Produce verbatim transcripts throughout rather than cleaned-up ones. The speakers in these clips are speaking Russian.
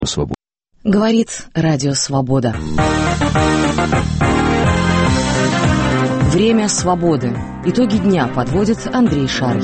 Свобода. Говорит Радио Свобода. Время свободы. Итоги дня подводит Андрей Шарий.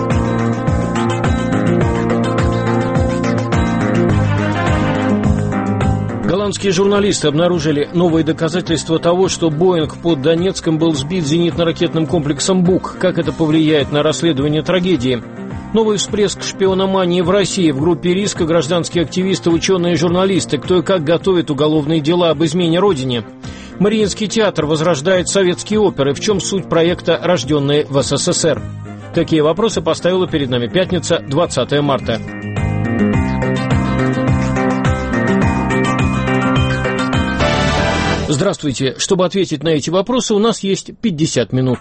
Голландские журналисты обнаружили новые доказательства того, что Боинг под Донецком был сбит зенитно-ракетным комплексом «Бук». Как это повлияет на расследование трагедии? Новый всплеск шпиономании в России. В группе риска гражданские активисты, ученые и журналисты. Кто и как готовит уголовные дела об измене Родине. Мариинский театр возрождает советские оперы. В чем суть проекта, рожденные в СССР? Такие вопросы поставила перед нами пятница, двадцатое марта. Здравствуйте. Чтобы ответить на эти вопросы, у нас есть пятьдесят минут.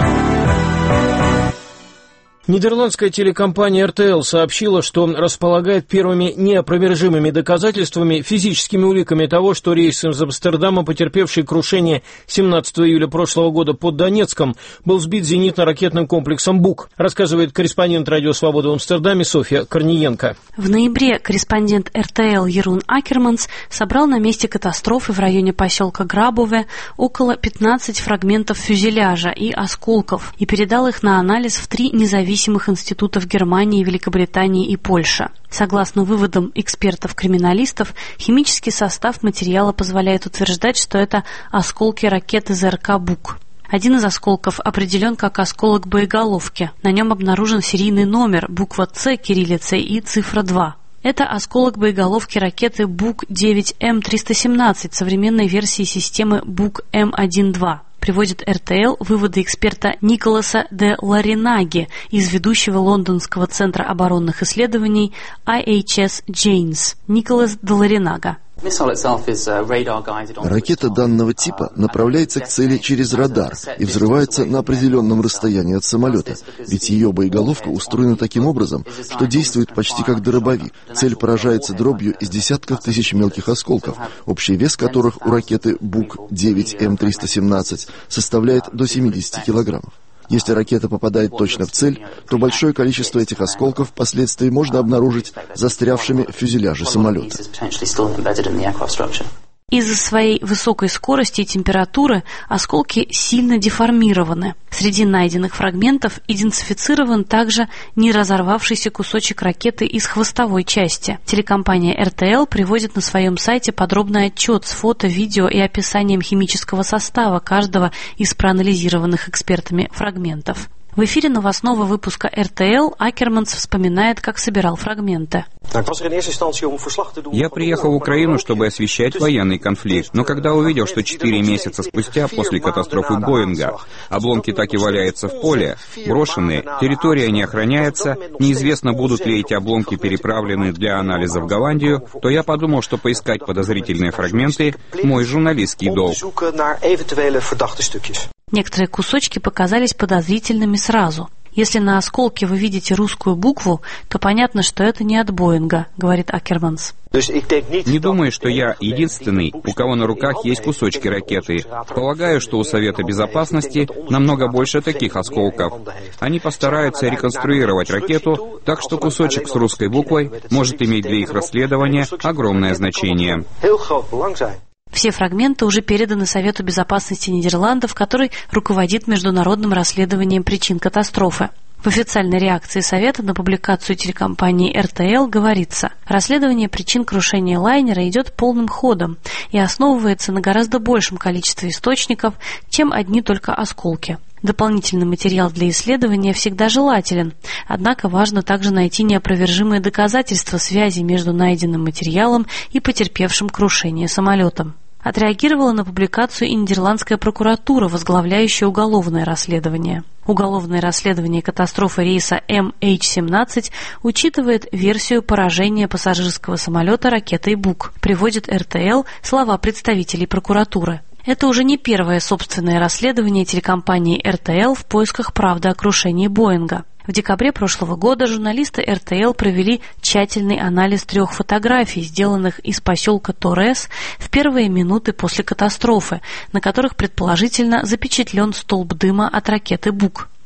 Нидерландская телекомпания эр тэ эл сообщила, что располагает первыми неопровержимыми доказательствами, физическими уликами того, что рейс из Амстердама, потерпевший крушение семнадцатого июля прошлого года под Донецком, был сбит зенитно-ракетным комплексом «Бук», рассказывает корреспондент Радио Свобода в Амстердаме Софья Корниенко. В ноябре корреспондент эр тэ эл Ерун Акерманс собрал на месте катастрофы в районе поселка Грабове около пятнадцати фрагментов фюзеляжа и осколков и передал их на анализ в три независимых институтов Германии, Великобритании и Польши. Согласно выводам экспертов-криминалистов, химический состав материала позволяет утверждать, что это осколки ракеты зэ эр ка «Бук». Один из осколков определен как осколок боеголовки. На нем обнаружен серийный номер, буква «Ц» кириллицей и цифра два. Это осколок боеголовки ракеты «Бук девять эм триста семнадцать» современной версии системы «Бук эм один два». Приводит эр тэ эл выводы эксперта Николаса де Ларинаги из ведущего лондонского центра оборонных исследований ай эйч эс Janes. Николас де Ларинага. Ракета данного типа направляется к цели через радар и взрывается на определенном расстоянии от самолета, ведь ее боеголовка устроена таким образом, что действует почти как дробовик. Цель поражается дробью из десятков тысяч мелких осколков, общий вес которых у ракеты «Бук девять эм триста семнадцать» составляет до семидесяти килограммов. Если ракета попадает точно в цель, то большое количество этих осколков впоследствии можно обнаружить застрявшими в фюзеляже самолета. Из-за своей высокой скорости и температуры осколки сильно деформированы. Среди найденных фрагментов идентифицирован также не разорвавшийся кусочек ракеты из хвостовой части. Телекомпания эр тэ эл приводит на своем сайте подробный отчет с фото, видео и описанием химического состава каждого из проанализированных экспертами фрагментов. В эфире новостного выпуска эр тэ эл Акерманс вспоминает, как собирал фрагменты. Я приехал в Украину, чтобы освещать военный конфликт, но когда увидел, что четыре месяца спустя, после катастрофы Боинга, обломки так и валяются в поле, брошенные, территория не охраняется, неизвестно, будут ли эти обломки переправлены для анализа в Голландию, то я подумал, что поискать подозрительные фрагменты – мой журналистский долг. Некоторые кусочки показались подозрительными сразу. Если на осколке вы видите русскую букву, то понятно, что это не от Боинга, говорит Акерманс. Не думаю, что я единственный, у кого на руках есть кусочки ракеты. Полагаю, что у Совета Безопасности намного больше таких осколков. Они постараются реконструировать ракету, так что кусочек с русской буквой может иметь для их расследования огромное значение. Все фрагменты уже переданы Совету Безопасности Нидерландов, который руководит международным расследованием причин катастрофы. В официальной реакции Совета на публикацию телекомпании эр тэ эл говорится: расследование причин крушения лайнера идет полным ходом и основывается на гораздо большем количестве источников, чем одни только осколки. Дополнительный материал для исследования всегда желателен, однако важно также найти неопровержимые доказательства связи между найденным материалом и потерпевшим крушение самолетом. Отреагировала на публикацию и нидерландская прокуратура, возглавляющая уголовное расследование. Уголовное расследование катастрофы рейса эм эйч семнадцать учитывает версию поражения пассажирского самолета ракетой «Бук», приводит эр тэ эл слова представителей прокуратуры. Это уже не первое собственное расследование телекомпании эр тэ эл в поисках правды о крушении Боинга. В декабре прошлого года журналисты эр тэ эл провели тщательный анализ трех фотографий, сделанных из поселка Торрес в первые минуты после катастрофы, на которых предположительно запечатлен столб дыма от ракеты «Бук».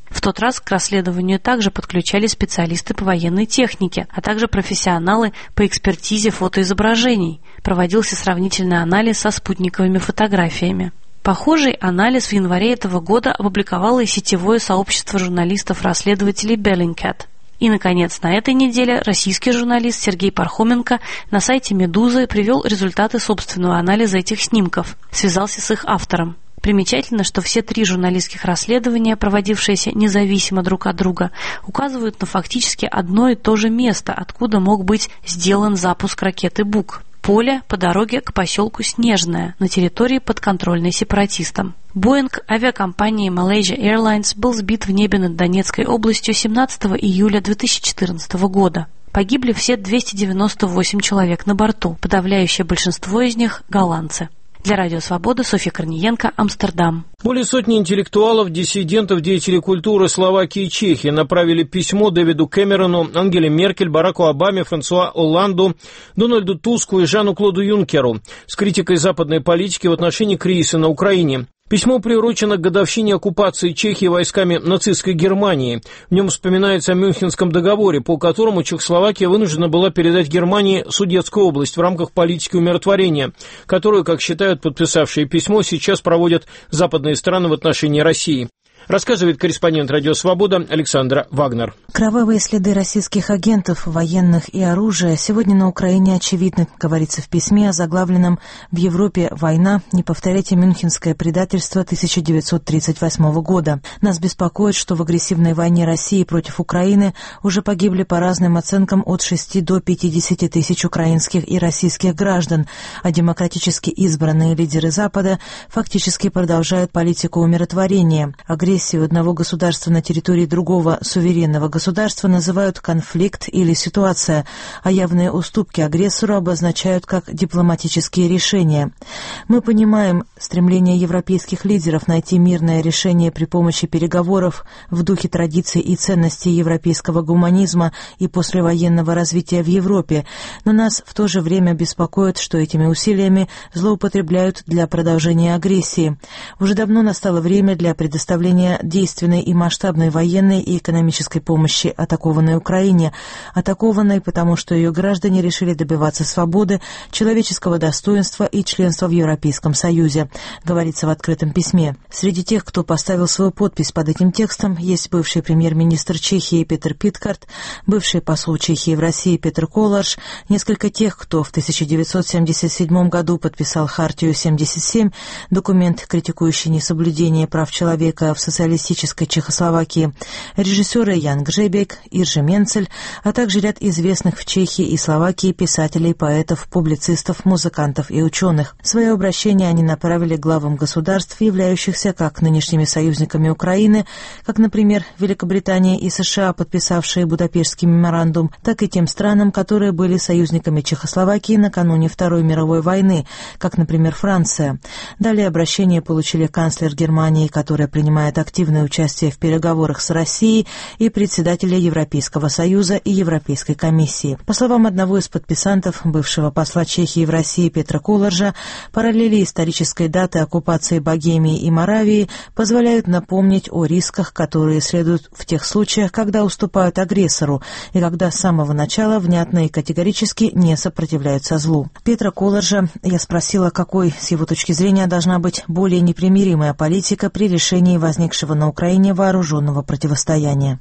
В тот раз к расследованию также подключались специалисты по военной технике, а также профессионалы по экспертизе фотоизображений. Проводился сравнительный анализ со спутниковыми фотографиями. Похожий анализ в январе этого года опубликовало и сетевое сообщество журналистов-расследователей Bellingcat. И, наконец, на этой неделе российский журналист Сергей Пархоменко на сайте «Медузы» привел результаты собственного анализа этих снимков, связался с их автором. Примечательно, что все три журналистских расследования, проводившиеся независимо друг от друга, указывают на фактически одно и то же место, откуда мог быть сделан запуск ракеты «Бук». Поле по дороге к поселку Снежное на территории, подконтрольной сепаратистам. Боинг авиакомпании Malaysia Airlines был сбит в небе над Донецкой областью семнадцатого июля две тысячи четырнадцатого года. Погибли все двести девяносто восемь человек на борту, подавляющее большинство из них – голландцы. Для Радио Свобода Софья Корниенко, Амстердам. Более сотни интеллектуалов, диссидентов, деятелей культуры Словакии и Чехии направили письмо Дэвиду Кэмерону, Ангеле Меркель, Бараку Обаме, Франсуа Олланду, Дональду Туску и Жану-Клоду Юнкеру с критикой западной политики в отношении кризиса на Украине. Письмо приурочено к годовщине оккупации Чехии войсками нацистской Германии. В нем вспоминается о Мюнхенском договоре, по которому Чехословакия вынуждена была передать Германии Судетскую область в рамках политики умиротворения, которую, как считают подписавшие письмо, сейчас проводят западные страны в отношении России. Рассказывает корреспондент «Радио Свобода» Александра Вагнер. Кровавые следы российских агентов, военных и оружия сегодня на Украине очевидны, говорится в письме, озаглавленном «В Европе война. Не повторяйте мюнхенское предательство тысяча девятьсот тридцать восьмого года». Нас беспокоит, что в агрессивной войне России против Украины уже погибли по разным оценкам от шести до пятидесяти тысяч украинских и российских граждан, а демократически избранные лидеры Запада фактически продолжают политику умиротворения. Агрессию одного государства на территории другого суверенного государства называют конфликт или ситуация, а явные уступки агрессору обозначают как дипломатические решения. Мы понимаем стремление европейских лидеров найти мирное решение при помощи переговоров в духе традиций и ценностей европейского гуманизма и послевоенного развития в Европе, но нас в то же время беспокоит, что этими усилиями злоупотребляют для продолжения агрессии. Уже давно настало время для предоставления действенной и масштабной военной и экономической помощи атакованной Украине, атакованной, потому что ее граждане решили добиваться свободы, человеческого достоинства и членства в Европейском Союзе, говорится в открытом письме. Среди тех, кто поставил свою подпись под этим текстом, есть бывший премьер-министр Чехии Петер Питкарт, бывший посол Чехии в России Петр Коларш, несколько тех, кто в тысяча девятьсот семьдесят седьмом году подписал Хартию семьдесят семь, документ, критикующий несоблюдение прав человека в социалистической Чехословакии, режиссеры Ян Гжебек, Иржи Менцель, а также ряд известных в Чехии и Словакии писателей, поэтов, публицистов, музыкантов и ученых. Свое обращение они направили главам государств, являющихся как нынешними союзниками Украины, как, например, Великобритания и США, подписавшие Будапештский меморандум, так и тем странам, которые были союзниками Чехословакии накануне Второй мировой войны, как, например, Франция. Далее обращение получили канцлер Германии, которая принимает активное участие в переговорах с Россией, и председателя Европейского Союза и Европейской комиссии. По словам одного из подписантов, бывшего посла Чехии в России Петра Коларжа, параллели исторической даты оккупации Богемии и Моравии позволяют напомнить о рисках, которые следуют в тех случаях, когда уступают агрессору и когда с самого начала внятно и категорически не сопротивляются злу. Петра Коларжа я спросила, какой, с его точки зрения, должна быть более непримиримая политика при решении возникшего на Украине вооруженного противостояния.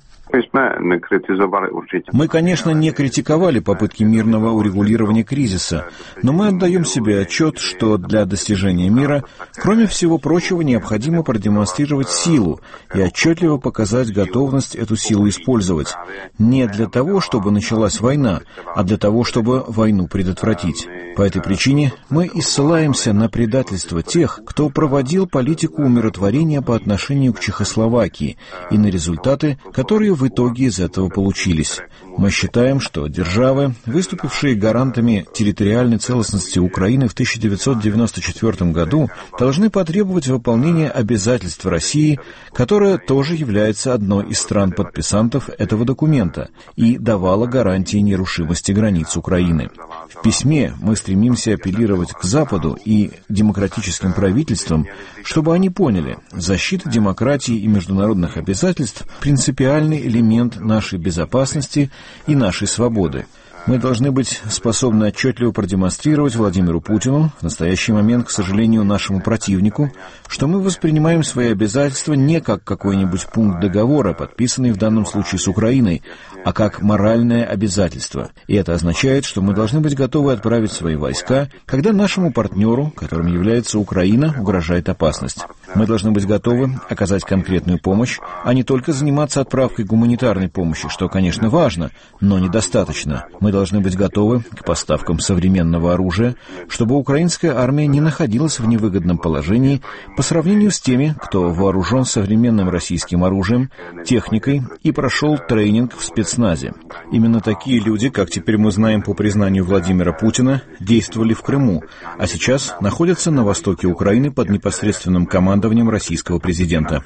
Мы, конечно, не критиковали попытки мирного урегулирования кризиса, но мы отдаем себе отчет, что для достижения мира, кроме всего прочего, необходимо продемонстрировать силу и отчетливо показать готовность эту силу использовать. Не для того, чтобы началась война, а для того, чтобы войну предотвратить. По этой причине мы и ссылаемся на предательство тех, кто проводил политику умиротворения по отношению к Чехословакии, и на результаты, которые в итоге из этого получились. Мы считаем, что державы, выступившие гарантами территориальной целостности Украины в тысяча девятьсот девяносто четвёртом году, должны потребовать выполнения обязательств России, которая тоже является одной из стран-подписантов этого документа и давала гарантии нерушимости границ Украины. В письме мы стремимся апеллировать к Западу и демократическим правительствам, чтобы они поняли, защита демократии и международных обязательств – принципиальный элемент нашей безопасности и нашей свободы. Мы должны быть способны отчетливо продемонстрировать Владимиру Путину, в настоящий момент, к сожалению, нашему противнику, что мы воспринимаем свои обязательства не как какой-нибудь пункт договора, подписанный в данном случае с Украиной, а как моральное обязательство. И это означает, что мы должны быть готовы отправить свои войска, когда нашему партнеру, которым является Украина, угрожает опасность. Мы должны быть готовы оказать конкретную помощь, а не только заниматься отправкой гуманитарной помощи, что, конечно, важно, но недостаточно. Мы должны быть готовы к поставкам современного оружия, чтобы украинская армия не находилась в невыгодном положении по сравнению с теми, кто вооружен современным российским оружием, техникой и прошел тренинг в спецназе. Именно такие люди, как теперь мы знаем по признанию Владимира Путина, действовали в Крыму, а сейчас находятся на востоке Украины под непосредственным командованием российского президента.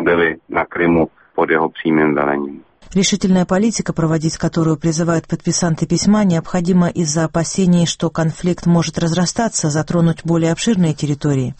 Решительная политика, проводить которую призывают подписанты письма, необходима из-за опасений, что конфликт может разрастаться, затронуть более обширные территории.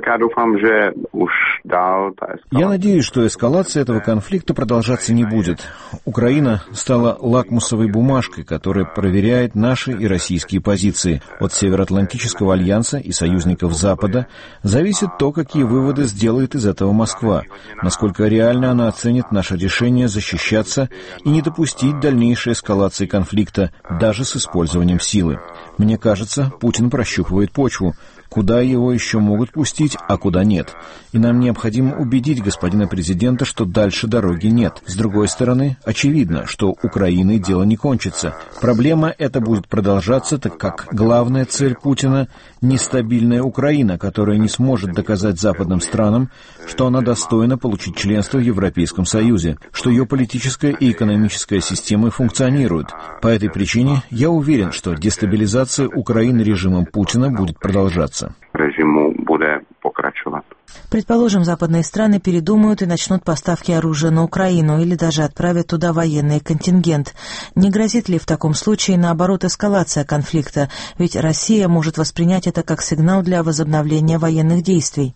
Я надеюсь, что эскалация этого конфликта продолжаться не будет. Украина стала лакмусовой бумажкой, которая проверяет наши и российские позиции. От Североатлантического альянса и союзников Запада зависит то, какие выводы сделает из этого Москва, насколько реально она оценит наше решение защищаться и не допустить дальнейшей эскалации конфликта, даже с использованием силы. Мне кажется, Путин прощупывает почву, куда его еще могут пустить, а куда нет. И нам необходимо убедить господина президента, что дальше дороги нет. С другой стороны, очевидно, что Украиной дело не кончится. Проблема эта будет продолжаться, так как главная цель Путина – нестабильная Украина, которая не сможет доказать западным странам, что она достойна получить членство в Европейском Союзе, что ее политическая и экономическая системы функционируют. По этой причине я уверен, что дестабилизация Украины режимом Путина будет продолжаться. Предположим, западные страны передумают и начнут поставки оружия на Украину или даже отправят туда военный контингент. Не грозит ли в таком случае, наоборот, эскалация конфликта? Ведь Россия может воспринять это как сигнал для возобновления военных действий.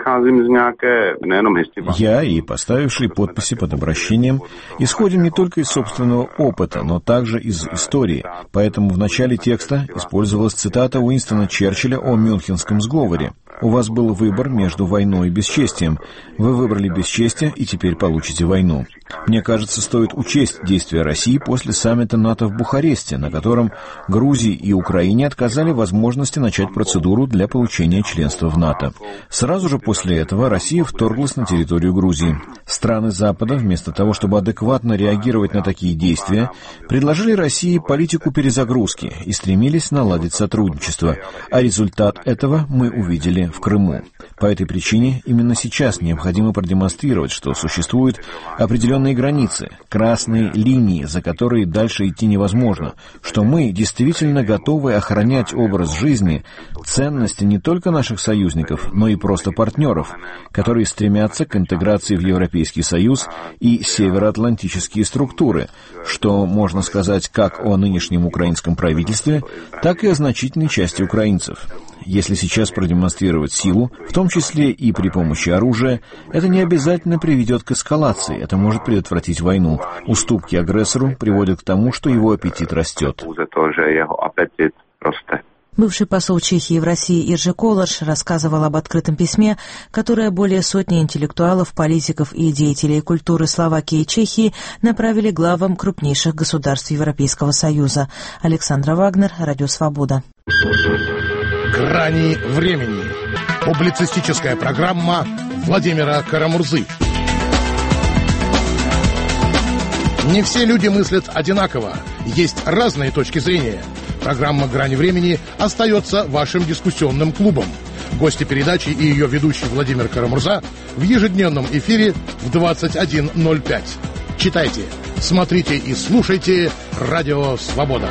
Я и поставившие подписи под обращением исходим не только из собственного опыта, но также из истории. Поэтому в начале текста использовалась цитата Уинстона Черчилля о Мюнхенском сговоре. У вас был выбор между войной и бесчестием. Вы выбрали бесчестие и теперь получите войну. Мне кажется, стоит учесть действия России после саммита НАТО в Бухаресте, на котором Грузии и Украине отказали возможности начать процедуру для получения членства в НАТО. Сразу же после этого Россия вторглась на территорию Грузии. Страны Запада, вместо того, чтобы адекватно реагировать на такие действия, предложили России политику перезагрузки и стремились наладить сотрудничество. А результат этого мы увидели в Крыму. По этой причине именно сейчас необходимо продемонстрировать, что существуют определенные границы, красные линии, за которые дальше идти невозможно, что мы действительно готовы охранять образ жизни, ценности не только наших союзников, но и просто партнеров, которые стремятся к интеграции в Европейский Союз и североатлантические структуры, что можно сказать как о нынешнем украинском правительстве, так и о значительной части украинцев. Если сейчас продемонстрировать силу, в том числе и при помощи оружия, это не обязательно приведет к эскалации, это может предотвратить войну. Уступки агрессору приводят к тому, что его аппетит растет. Бывший посол Чехии в России Иржи Колаш рассказывал об открытом письме, которое более сотни интеллектуалов, политиков и деятелей культуры Словакии и Чехии направили главам крупнейших государств Европейского Союза. Александра Вагнер, Радио Свобода. «Грани времени». Публицистическая программа Владимира Карамурзы. Не все люди мыслят одинаково. Есть разные точки зрения. Программа «Грани времени» остается вашим дискуссионным клубом. Гости передачи и ее ведущий Владимир Карамурза в ежедневном эфире в двадцать один ноль пять. Читайте, смотрите и слушайте «Радио Свобода».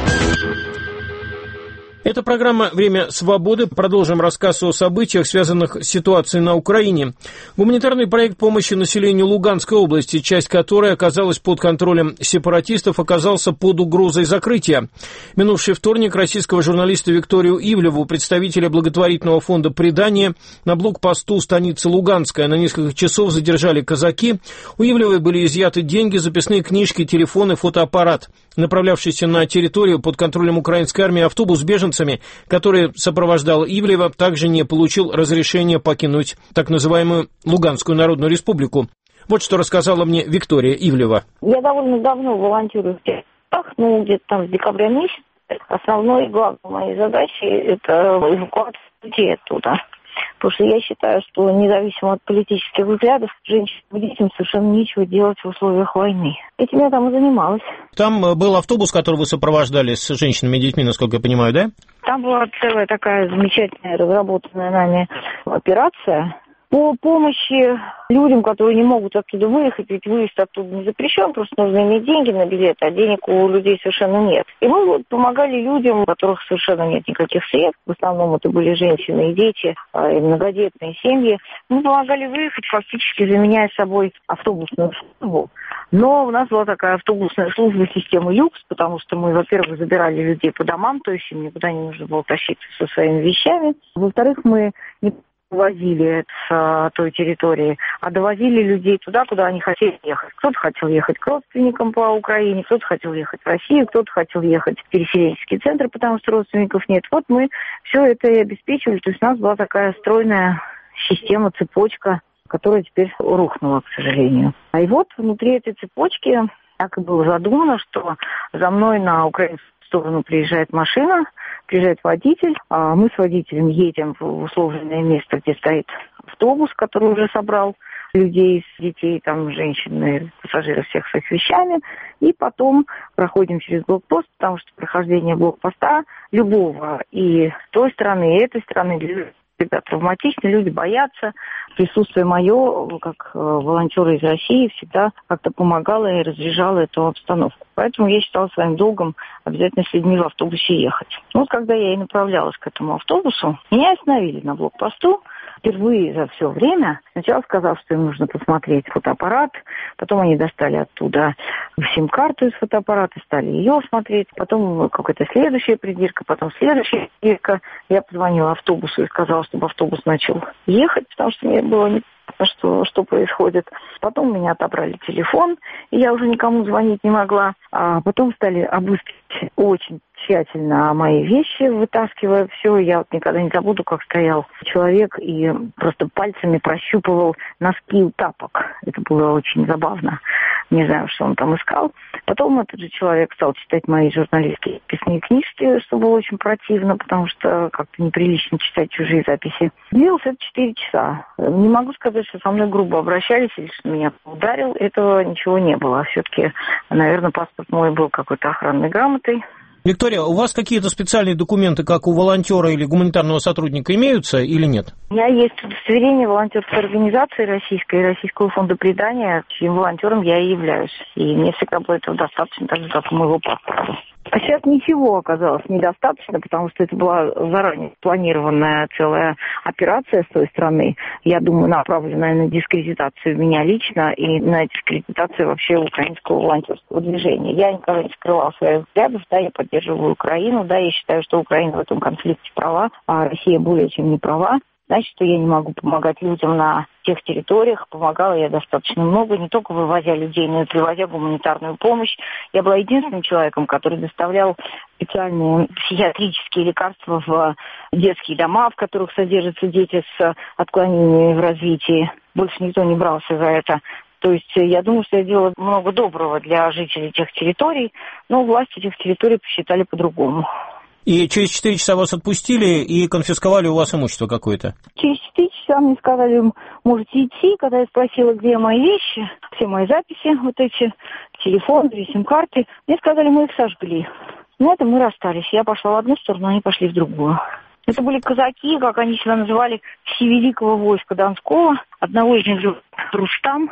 Это программа «Время свободы». Продолжим рассказ о событиях, связанных с ситуацией на Украине. Гуманитарный проект помощи населению Луганской области, часть которой оказалась под контролем сепаратистов, оказался под угрозой закрытия. Минувший вторник российского журналиста Викторию Ивлеву, представителя благотворительного фонда «Предание», на блокпосту станицы Луганская на несколько часов задержали казаки. У Ивлевой были изъяты деньги, записные книжки, телефоны, фотоаппарат. Направлявшийся на территорию под контролем украинской армии автобус с беженцами, который сопровождал Ивлева, также не получил разрешения покинуть так называемую Луганскую Народную Республику. Вот что рассказала мне Виктория Ивлева. Я довольно давно волонтерю в тех местах, ну, где-то там с декабря месяца. Основной и главной моей задачей – это эвакуация людей оттуда. Потому что я считаю, что независимо от политических взглядов, женщинам и детям совершенно нечего делать в условиях войны. Этим я там и занималась. Там был автобус, который вы сопровождали с женщинами и детьми, насколько я понимаю, да? Там была целая такая замечательная, разработанная нами операция по помощи людям, которые не могут оттуда выехать, ведь выезд оттуда не запрещен, просто нужно иметь деньги на билет, а денег у людей совершенно нет. И мы вот помогали людям, у которых совершенно нет никаких средств, в основном это были женщины и дети, и многодетные семьи. Мы помогали выехать, фактически заменяя собой автобусную службу. Но у нас была такая автобусная служба системы люкс, потому что мы, во-первых, забирали людей по домам, то есть им никуда не нужно было тащиться со своими вещами. Во-вторых, мы не возили с той территории, а довозили людей туда, куда они хотели ехать. Кто-то хотел ехать к родственникам по Украине, кто-то хотел ехать в Россию, кто-то хотел ехать в переселенческий центр, потому что родственников нет. Вот мы все это и обеспечивали. То есть у нас была такая стройная система, цепочка, которая теперь рухнула, к сожалению. А и вот внутри этой цепочки так и было задумано, что за мной на украинскую сторону приезжает машина, приезжает водитель, а мы с водителем едем в условленное место, где стоит автобус, который уже собрал людей, детей, там, женщин, пассажиров всех с их вещами, и потом проходим через блокпост, потому что прохождение блокпоста любого и с той стороны, и этой стороны всегда травматично, люди боятся. Присутствие мое, как волонтера из России, всегда как-то помогало и разряжало эту обстановку. Поэтому я считала своим долгом обязательно с людьми в автобусе ехать. Вот когда я и направлялась к этому автобусу, меня остановили на блокпосту. Впервые за все время, сначала сказал, что им нужно посмотреть фотоаппарат, потом они достали оттуда сим-карту из фотоаппарата, стали ее смотреть, потом какая-то следующая придирка, потом следующая придирка. Я позвонила автобусу и сказала, чтобы автобус начал ехать, потому что мне было непонятно, что, что происходит. Потом у меня отобрали телефон, и я уже никому звонить не могла. А потом стали обыскивать очень тщательно мои вещи, вытаскивая все. Я вот никогда не забуду, как стоял человек и просто пальцами прощупывал носки у тапок. Это было очень забавно. Не знаю, что он там искал. Потом этот же человек стал читать мои журналистские письменные книжки, что было очень противно, потому что как-то неприлично читать чужие записи. Длилось это четыре часа. Не могу сказать, что со мной грубо обращались или что меня ударил. Этого ничего не было. Все-таки, наверное, паспорт мой был какой-то охранной грамотой. Виктория, у вас какие-то специальные документы, как у волонтера или гуманитарного сотрудника, имеются или нет? У меня есть удостоверение волонтерской организации российской, Российского фонда предания, чьим волонтером я и являюсь. И мне всегда было этого достаточно, так же, как и моего паспорта. А сейчас ничего оказалось недостаточно, потому что это была заранее спланированная целая операция с той стороны. Я думаю, направленная на дискредитацию меня лично и на дискредитацию вообще украинского волонтерского движения. Я никогда не скрывала своих взглядов, да, я поддерживаю Украину, да, я считаю, что Украина в этом конфликте права, а Россия более чем не права. Значит, что я не могу помогать людям на тех территориях. Помогала я достаточно много, не только вывозя людей, но и привозя гуманитарную помощь. Я была единственным человеком, который доставлял специальные психиатрические лекарства в детские дома, в которых содержатся дети с отклонениями в развитии. Больше никто не брался за это. То есть я думаю, что я делала много доброго для жителей тех территорий, но власти этих территорий посчитали по-другому. И через четыре часа вас отпустили и конфисковали у вас имущество какое-то? Через четыре часа мне сказали, можете идти. Когда я спросила, где мои вещи, все мои записи, вот эти, телефон, две сим-карты, мне сказали, мы их сожгли. На этом мы расстались. Я пошла в одну сторону, они пошли в другую. Это были казаки, как они себя называли, Всевеликого войска Донского. Одного из них зовут Рустам.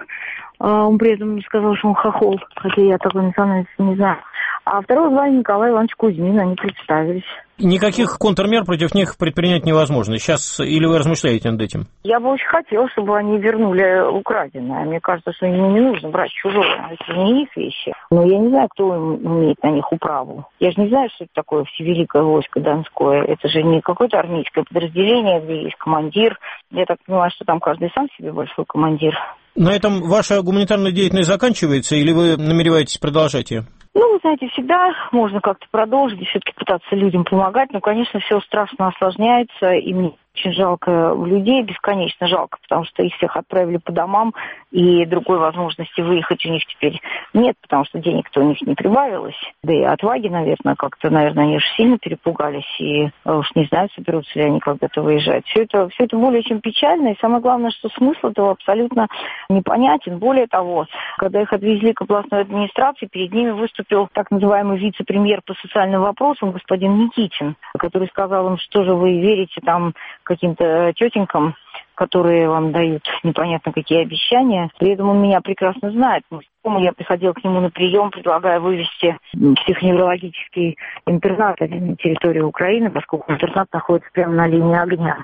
Он при этом сказал, что он хохол, хотя я такой национальности не знаю. А второго звали Николай Иванович Кузьмин, они представились. Никаких контрмер против них предпринять невозможно. Сейчас или вы размышляете над этим? Я бы очень хотела, чтобы они вернули украденное. Мне кажется, что им не нужно брать чужое. Это не их вещи. Но я не знаю, кто имеет на них управу. Я же не знаю, что это такое Всевеликое войско Донское. Это же не какое-то армейское подразделение, где есть командир. Я так понимаю, что там каждый сам себе большой командир. На этом ваша гуманитарная деятельность заканчивается или вы намереваетесь продолжать ее? Ну, вы знаете, всегда можно как-то продолжить и все-таки пытаться людям помогать, но, конечно, все страшно осложняется, и мне очень жалко людей, бесконечно жалко, потому что их всех отправили по домам, и другой возможности выехать у них теперь нет, потому что денег-то у них не прибавилось. Да и отваги, наверное, как-то, наверное, они уж сильно перепугались, и уж не знаю, соберутся ли они когда-то выезжать. Все это, все это более чем печально, и самое главное, что смысл этого абсолютно непонятен. Более того, когда их отвезли к областной администрации, перед ними выступил так называемый вице-премьер по социальным вопросам господин Никитин, который сказал им, что же вы верите там каким-то тетенькам, которые вам дают непонятно какие обещания. При этом он меня прекрасно знает. Я приходила к нему на прием, предлагая вывести психоневрологический интернат на территорию Украины, поскольку интернат находится прямо на линии огня.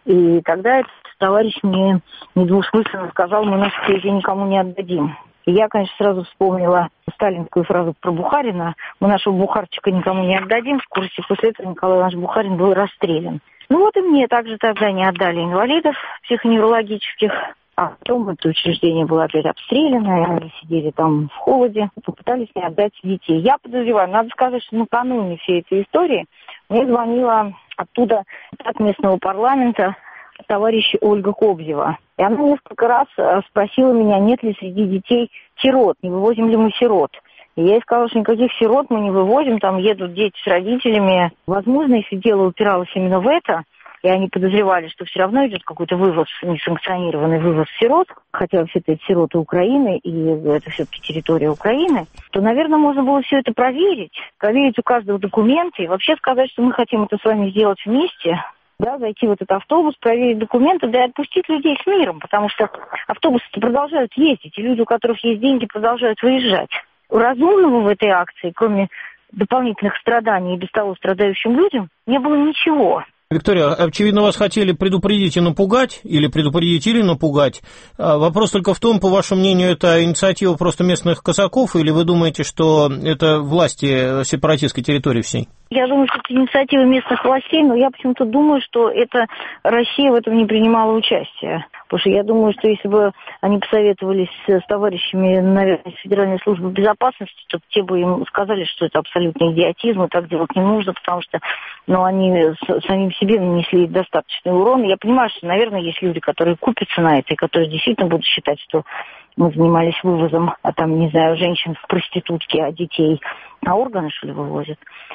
И тогда этот товарищ мне недвусмысленно сказал, мы наши деньги никому не отдадим. И я, конечно, сразу вспомнила сталинскую фразу про Бухарина. Мы нашего Бухарчика никому не отдадим. В курсе после этого Николай Иванович Бухарин был расстрелян. Ну вот и мне также тогда не отдали инвалидов психоневрологических. А потом это учреждение было опять обстреляно, и они сидели там в холоде, попытались мне отдать детей. Я подозреваю, надо сказать, что накануне всей этой истории мне звонила оттуда от местного парламента товарищ Ольга Кобзева. И она несколько раз спросила меня, нет ли среди детей сирот, не вывозим ли мы сирот. И я ей сказала, что никаких сирот мы не вывозим, там едут дети с родителями. Возможно, если дело упиралось именно в это, и они подозревали, что все равно идет какой-то вывоз, несанкционированный вывоз сирот, хотя вообще-то это сироты Украины, и это все-таки территория Украины, то, наверное, можно было все это проверить, проверить у каждого документы и вообще сказать, что мы хотим это с вами сделать вместе. Да, зайти в этот автобус, проверить документы, да и отпустить людей с миром, потому что автобусы продолжают ездить, и люди, у которых есть деньги, продолжают выезжать. Разумного в этой акции, кроме дополнительных страданий и без того страдающим людям, не было ничего. Виктория, очевидно, вас хотели предупредить и напугать, или предупредить или напугать. Вопрос только в том, по вашему мнению, это инициатива просто местных казаков, или вы думаете, что это власти сепаратистской территории всей? Я думаю, что это инициатива местных властей, но я почему-то думаю, что это Россия в этом не принимала участия. Потому что я думаю, что если бы они посоветовались с товарищами, наверное, из Федеральной службы безопасности, то те бы им сказали, что это абсолютный идиотизм, и так делать не нужно, потому что ну, они с, самим себе нанесли достаточный урон. Я понимаю, что, наверное, есть люди, которые купятся на это, и которые действительно будут считать, что мы занимались вывозом, а там, не знаю, женщин в проститутке, а детей на органы, что ли, вывозят.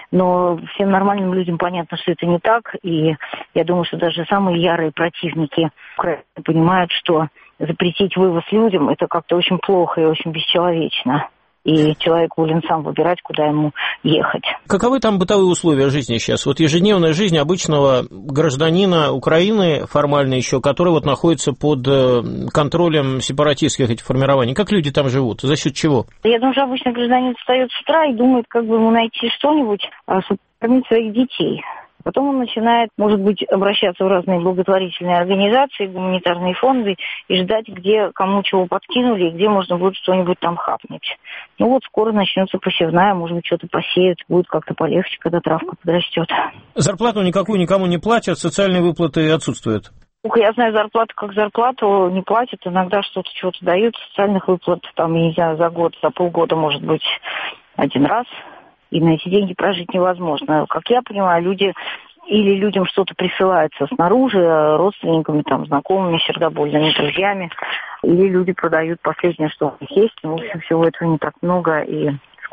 Но всем нормальным людям понятно, что это не так, и я думаю, что даже самые ярые противники Украины понимают, что запретить вывоз людям – это как-то очень плохо и очень бесчеловечно. И человек волен сам выбирать, куда ему ехать. Каковы там бытовые условия жизни сейчас? Вот ежедневная жизнь обычного гражданина Украины, формально еще, который вот находится под контролем сепаратистских этих формирований. Как люди там живут? За счет чего? Я думаю, что обычный гражданин встает с утра и думает, как бы ему найти что-нибудь, чтобы кормить своих детей. Потом он начинает, может быть, обращаться в разные благотворительные организации, гуманитарные фонды и ждать, где кому чего подкинули и где можно будет что-нибудь там хапнуть. Ну вот скоро начнется посевная, может быть, что-то посеют, будет как-то полегче, когда травка подрастет. Зарплату никакую никому не платят, социальные выплаты отсутствуют? Я знаю, зарплату как зарплату не платят, иногда что-то чего-то дают, социальных выплат, там, я не знаю, за год, за полгода, может быть, один раз. И на эти деньги прожить невозможно. Как я понимаю, люди или людям что-то присылается снаружи, родственниками, там, знакомыми, сердобольными друзьями, или люди продают последнее, что у них есть. Ну, в общем, всего этого не так много, и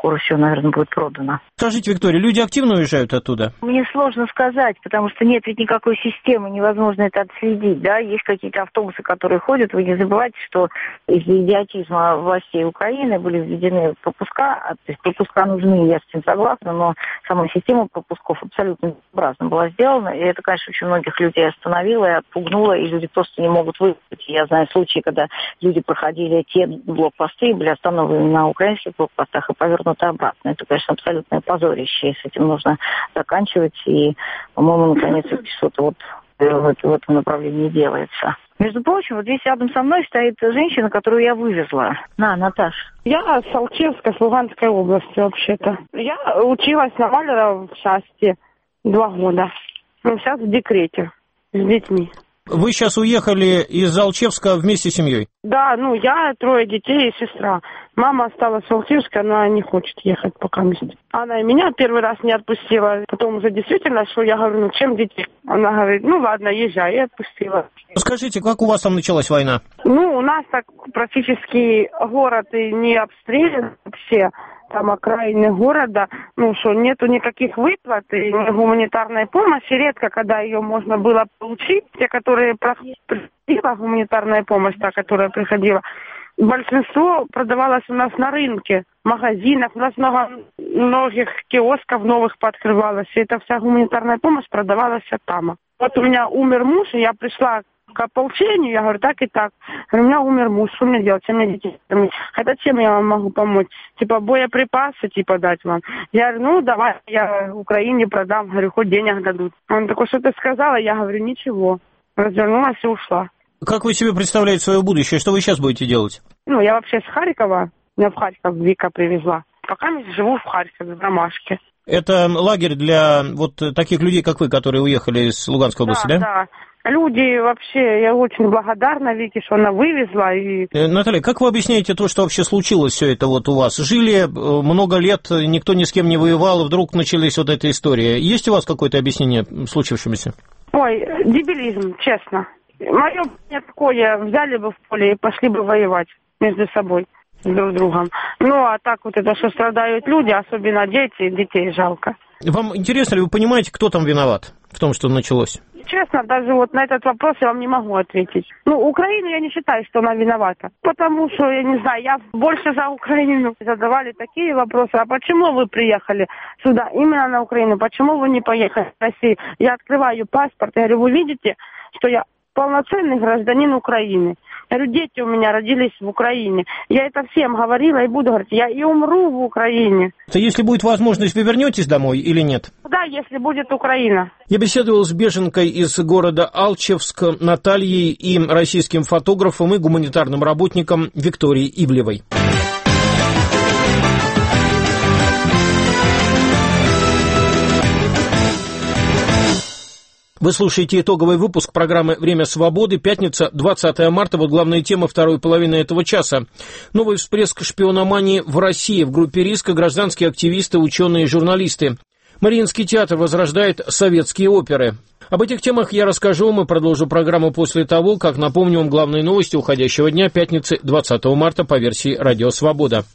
скоро все, наверное, будет продано. Скажите, Виктория, люди активно уезжают оттуда? Мне сложно сказать, потому что нет ведь никакой системы, невозможно это отследить, да, есть какие-то автобусы, которые ходят, вы не забывайте, что из-за идиотизма властей Украины были введены пропуска, то есть пропуска нужны, я с этим согласна, но сама система пропусков абсолютно безобразно была сделана, и это, конечно, очень многих людей остановило и отпугнуло, и люди просто не могут выехать. Я знаю случаи, когда люди проходили те блокпосты и были остановлены на украинских блокпостах и повернуты обратно. Это, конечно, абсолютное позорище, и с этим нужно заканчивать, и, по-моему, наконец, что-то вот в этом направлении делается. Между прочим, вот здесь рядом со мной стоит женщина, которую я вывезла. На, Наташ. Я с Алчевска, с Луганской области вообще-то. Я училась на маляра в части два года. Ну, сейчас в декрете с детьми. Вы сейчас уехали из Алчевска вместе с семьей? Да, ну я, трое детей и сестра. Мама осталась в Алчевске, она не хочет ехать пока вместе. Она и меня первый раз не отпустила. Потом уже действительно, что я говорю, ну чем детей? Она говорит, ну ладно, езжай, и отпустила. Скажите, как у вас там началась война? Ну, у нас так практически город и не обстрелян вообще. Там окраины города, ну что, нету никаких выплат и гуманитарной помощи. Редко, когда ее можно было получить. Те, которые приходила, гуманитарная помощь, та, которая приходила, большинство продавалось у нас на рынке, в магазинах. У нас много многих киосков новых пооткрывалось. И эта вся гуманитарная помощь продавалась там. Вот у меня умер муж, и я пришла к ополчению, я говорю, так и так. У меня умер муж, что мне делать, чем мне детей кормить? Хотя чем я вам могу помочь? Типа боеприпасы, типа дать вам. Я говорю, ну давай, я Украине продам, говорю, хоть денег дадут. Он такой, что ты сказала? Я говорю, ничего. Развернулась и ушла. Как вы себе представляете свое будущее? Что вы сейчас будете делать? Ну, я вообще с Харькова, меня в Харьков Вика привезла. Пока я живу в Харькове, в Ромашке. Это лагерь для вот таких людей, как вы, которые уехали из Луганской области, да? Да, да. Люди вообще, я очень благодарна Вике, что она вывезла. И... Наталья, как вы объясняете то, что вообще случилось все это вот у вас? Жили много лет, никто ни с кем не воевал, и вдруг начались вот эта история. Есть у вас какое-то объяснение случившемуся? Ой, дебилизм, честно. Мое мнение такое, взяли бы в поле и пошли бы воевать между собой, друг с другом. Ну, а так вот это, что страдают люди, особенно дети, детей жалко. Вам интересно ли, вы понимаете, кто там виноват в том, что началось? Честно, даже вот на этот вопрос я вам не могу ответить. Ну, Украину я не считаю, что она виновата. Потому что, я не знаю, я больше за Украину. Задавали такие вопросы. А почему вы приехали сюда, именно на Украину? Почему вы не поехали в Россию? Я открываю паспорт, я говорю, вы видите, что я полноценный гражданин Украины. Я говорю, дети у меня родились в Украине. Я это всем говорила и буду говорить, я и умру в Украине. То если будет возможность, вы вернетесь домой или нет? Да, если будет Украина. Я беседовал с беженкой из города Алчевск Натальей и российским фотографом и гуманитарным работником Викторией Ивлевой. Вы слушаете итоговый выпуск программы «Время свободы». Пятница, двадцатое марта. Вот главная тема второй половины этого часа. Новый всплеск шпиономании в России. В группе риска гражданские активисты, ученые и журналисты. Мариинский театр возрождает советские оперы. Об этих темах я расскажу вам и продолжу программу после того, как напомню вам главные новости уходящего дня, пятницы, двадцатого марта, по версии «Радио Свобода».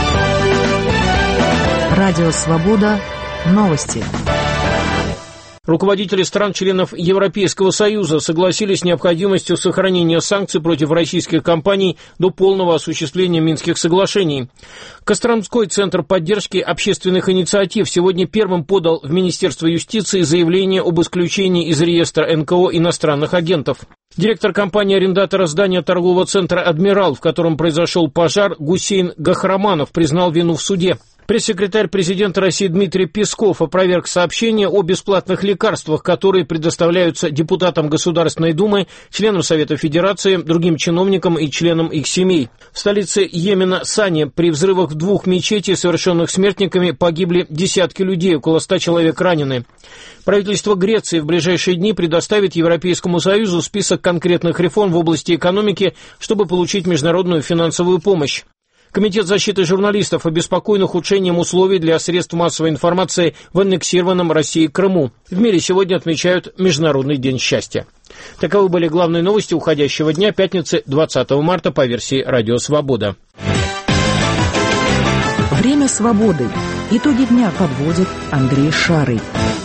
Радио Свобода. Новости. Руководители стран-членов Европейского Союза согласились с необходимостью сохранения санкций против российских компаний до полного осуществления Минских соглашений. Костромской центр поддержки общественных инициатив сегодня первым подал в Министерство юстиции заявление об исключении из реестра эн ка о иностранных агентов. Директор компании-арендатора здания торгового центра «Адмирал», в котором произошел пожар, Гусейн Гахраманов признал вину в суде. Пресс-секретарь президента России Дмитрий Песков опроверг сообщение о бесплатных лекарствах, которые предоставляются депутатам Государственной Думы, членам Совета Федерации, другим чиновникам и членам их семей. В столице Йемена Сане при взрывах в двух мечетей, совершенных смертниками, погибли десятки людей, около ста человек ранены. Правительство Греции в ближайшие дни предоставит Европейскому Союзу список конкретных реформ в области экономики, чтобы получить международную финансовую помощь. Комитет защиты журналистов обеспокоен ухудшением условий для средств массовой информации в аннексированном Россией Крыму. В мире сегодня отмечают Международный день счастья. Таковы были главные новости уходящего дня, пятницы, двадцатого марта, по версии «Радио Свобода». Время свободы. Итоги дня подводит Андрей Шарый.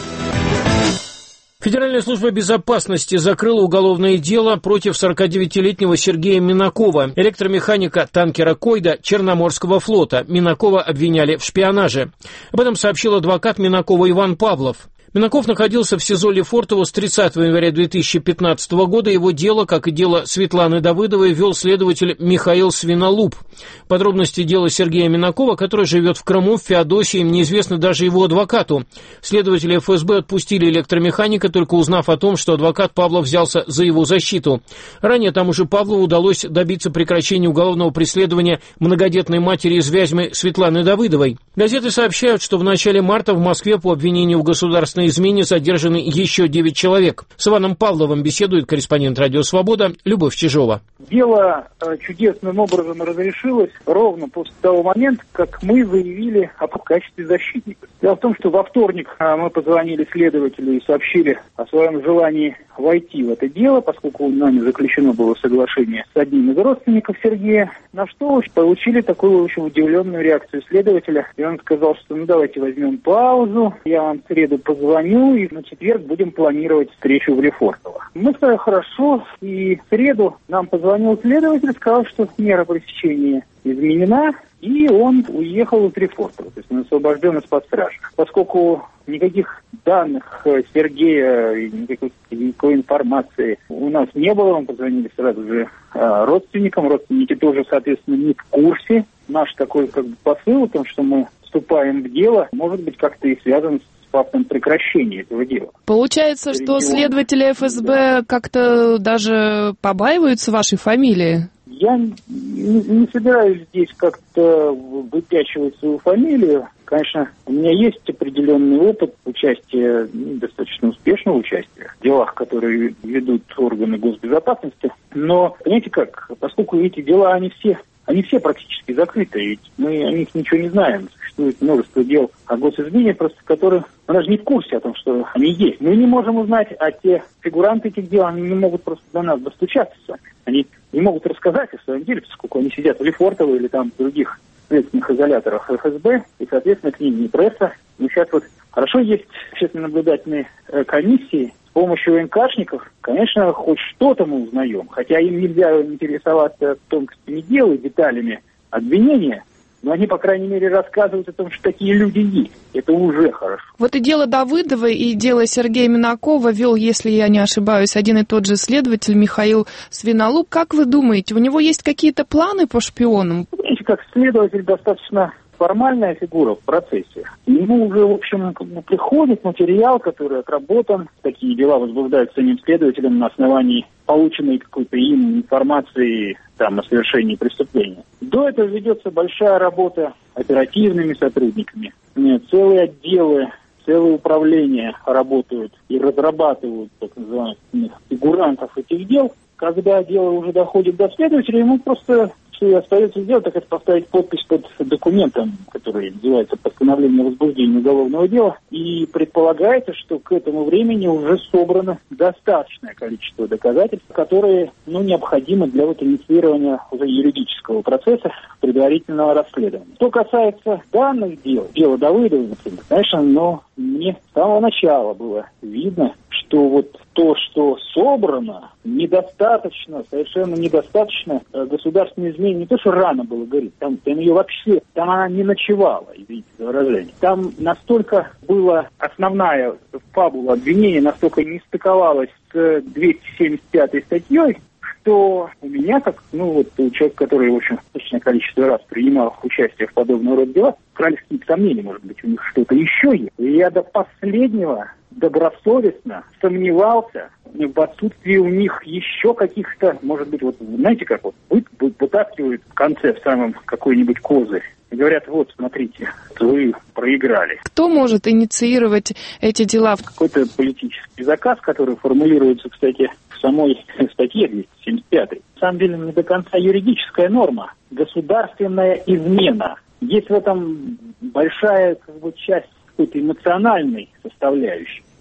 Федеральная служба безопасности закрыла уголовное дело против сорокадевятилетнего Сергея Минакова, электромеханика танкера «Койда» Черноморского флота. Минакова обвиняли в шпионаже. Об этом сообщил адвокат Минакова Иван Павлов. Минаков находился в СИЗО Лефортово с тридцатого января две тысячи пятнадцатого года. Его дело, как и дело Светланы Давыдовой, вел следователь Михаил Свинолуб. Подробности дела Сергея Минакова, который живет в Крыму, в Феодосии, неизвестны даже его адвокату. Следователи эф эс бэ отпустили электромеханика, только узнав о том, что адвокат Павлов взялся за его защиту. Ранее тому же Павлову удалось добиться прекращения уголовного преследования многодетной матери из Вязьмы Светланы Давыдовой. Газеты сообщают, что в начале марта в Москве по обвинению в государственной измене задержаны еще девять человек. С Иваном Павловым беседует корреспондент «Радио Свобода» Любовь Чижова. Дело чудесным образом разрешилось ровно после того момента, как мы заявили об качестве защитника. Дело в том, что во вторник мы позвонили следователю и сообщили о своем желании войти в это дело, поскольку нами заключено было соглашение с одним из родственников Сергея, на что получили такую очень удивленную реакцию следователя. И он сказал, что ну давайте возьмем паузу, я вам в среду позвоню, и на четверг будем планировать встречу в Лефортово. Мы сказали, хорошо, и в среду нам позвонил следователь, сказал, что мера пресечения изменена, и он уехал из Лефортово, то есть он освобожден из-под стражи. Поскольку никаких данных Сергея, никакой, никакой информации у нас не было, мы позвонили сразу же э, родственникам, родственники тоже, соответственно, не в курсе. Наш такой как бы посыл о том, что мы вступаем в дело, может быть как-то и связан с фактом прекращения этого дела. Получается, что следователи эф эс бэ да. как-то даже побаиваются вашей фамилии? Я не, не собираюсь здесь как-то выпячивать свою фамилию. Конечно, у меня есть определенный опыт участия, достаточно успешного участия в делах, которые ведут органы госбезопасности. Но, понимаете как, поскольку эти дела, они все, они все практически закрыты, ведь мы о них ничего не знаем. Существует множество дел о госизмене, просто которые мы даже не в курсе о том, что они есть. Мы не можем узнать, а те фигуранты этих дел, они не могут просто до нас достучаться сами. Они не могут рассказать о своем деле, поскольку они сидят в Лефортово или там в других следственных изоляторах эф эс бэ, и, соответственно, к ним не пресса. Но сейчас вот хорошо есть общественно-наблюдательные э, комиссии. С помощью эн ка шников, конечно, хоть что-то мы узнаем, хотя им нельзя интересоваться тонкостями дела и деталями обвинения, но они, по крайней мере, рассказывают о том, что такие люди есть. Это уже хорошо. Вот и дело Давыдовой, и дело Сергея Минакова вел, если я не ошибаюсь, один и тот же следователь Михаил Свинолуб. Как вы думаете, у него есть какие-то планы по шпионам? Видите, как следователь достаточно формальная фигура в процессе. Ему уже, в общем, как бы приходит материал, который отработан. Такие дела возбуждаются самим следователем на основании полученной какой-то им информации там, о совершении преступления. До этого ведется большая работа оперативными сотрудниками. Нет, целые отделы, целые управления работают и разрабатывают так называемых фигурантов этих дел. Когда дело уже доходит до следователя, ему просто что и остается сделать, так это поставить подпись под документом, который называется «Постановление о возбуждении уголовного дела». И предполагается, что к этому времени уже собрано достаточное количество доказательств, которые ну, необходимы для вот инициирования уже юридического процесса предварительного расследования. Что касается данных дел, дела Давыдова, например, конечно, но мне с самого начала было видно, что вот то, что собрано, недостаточно, совершенно недостаточно. Государственной измене не то, что рано было говорить, там, там ее вообще, там она не ночевала, извините за выражение. Там настолько была основная фабула обвинения, настолько не стыковалась с двести семьдесят пятой статьей, что у меня, как, ну вот, человек, который, в общем, достаточное количество раз принимал участие в подобного рода делах, крались какие-то сомнения, может быть, у них что-то еще есть. И я до последнего добросовестно сомневался в отсутствии у них еще каких-то, может быть, вот, знаете, как вот, вытаскивают в конце, в самом какой-нибудь козырь. И говорят, вот, смотрите, вы проиграли. Кто может инициировать эти дела? Какой-то политический заказ, который формулируется, кстати, в самой статье двести семьдесят пятой. На самом деле, не до конца юридическая норма. Государственная измена. Есть в этом большая как бы, часть какой-то эмоциональной составляющей.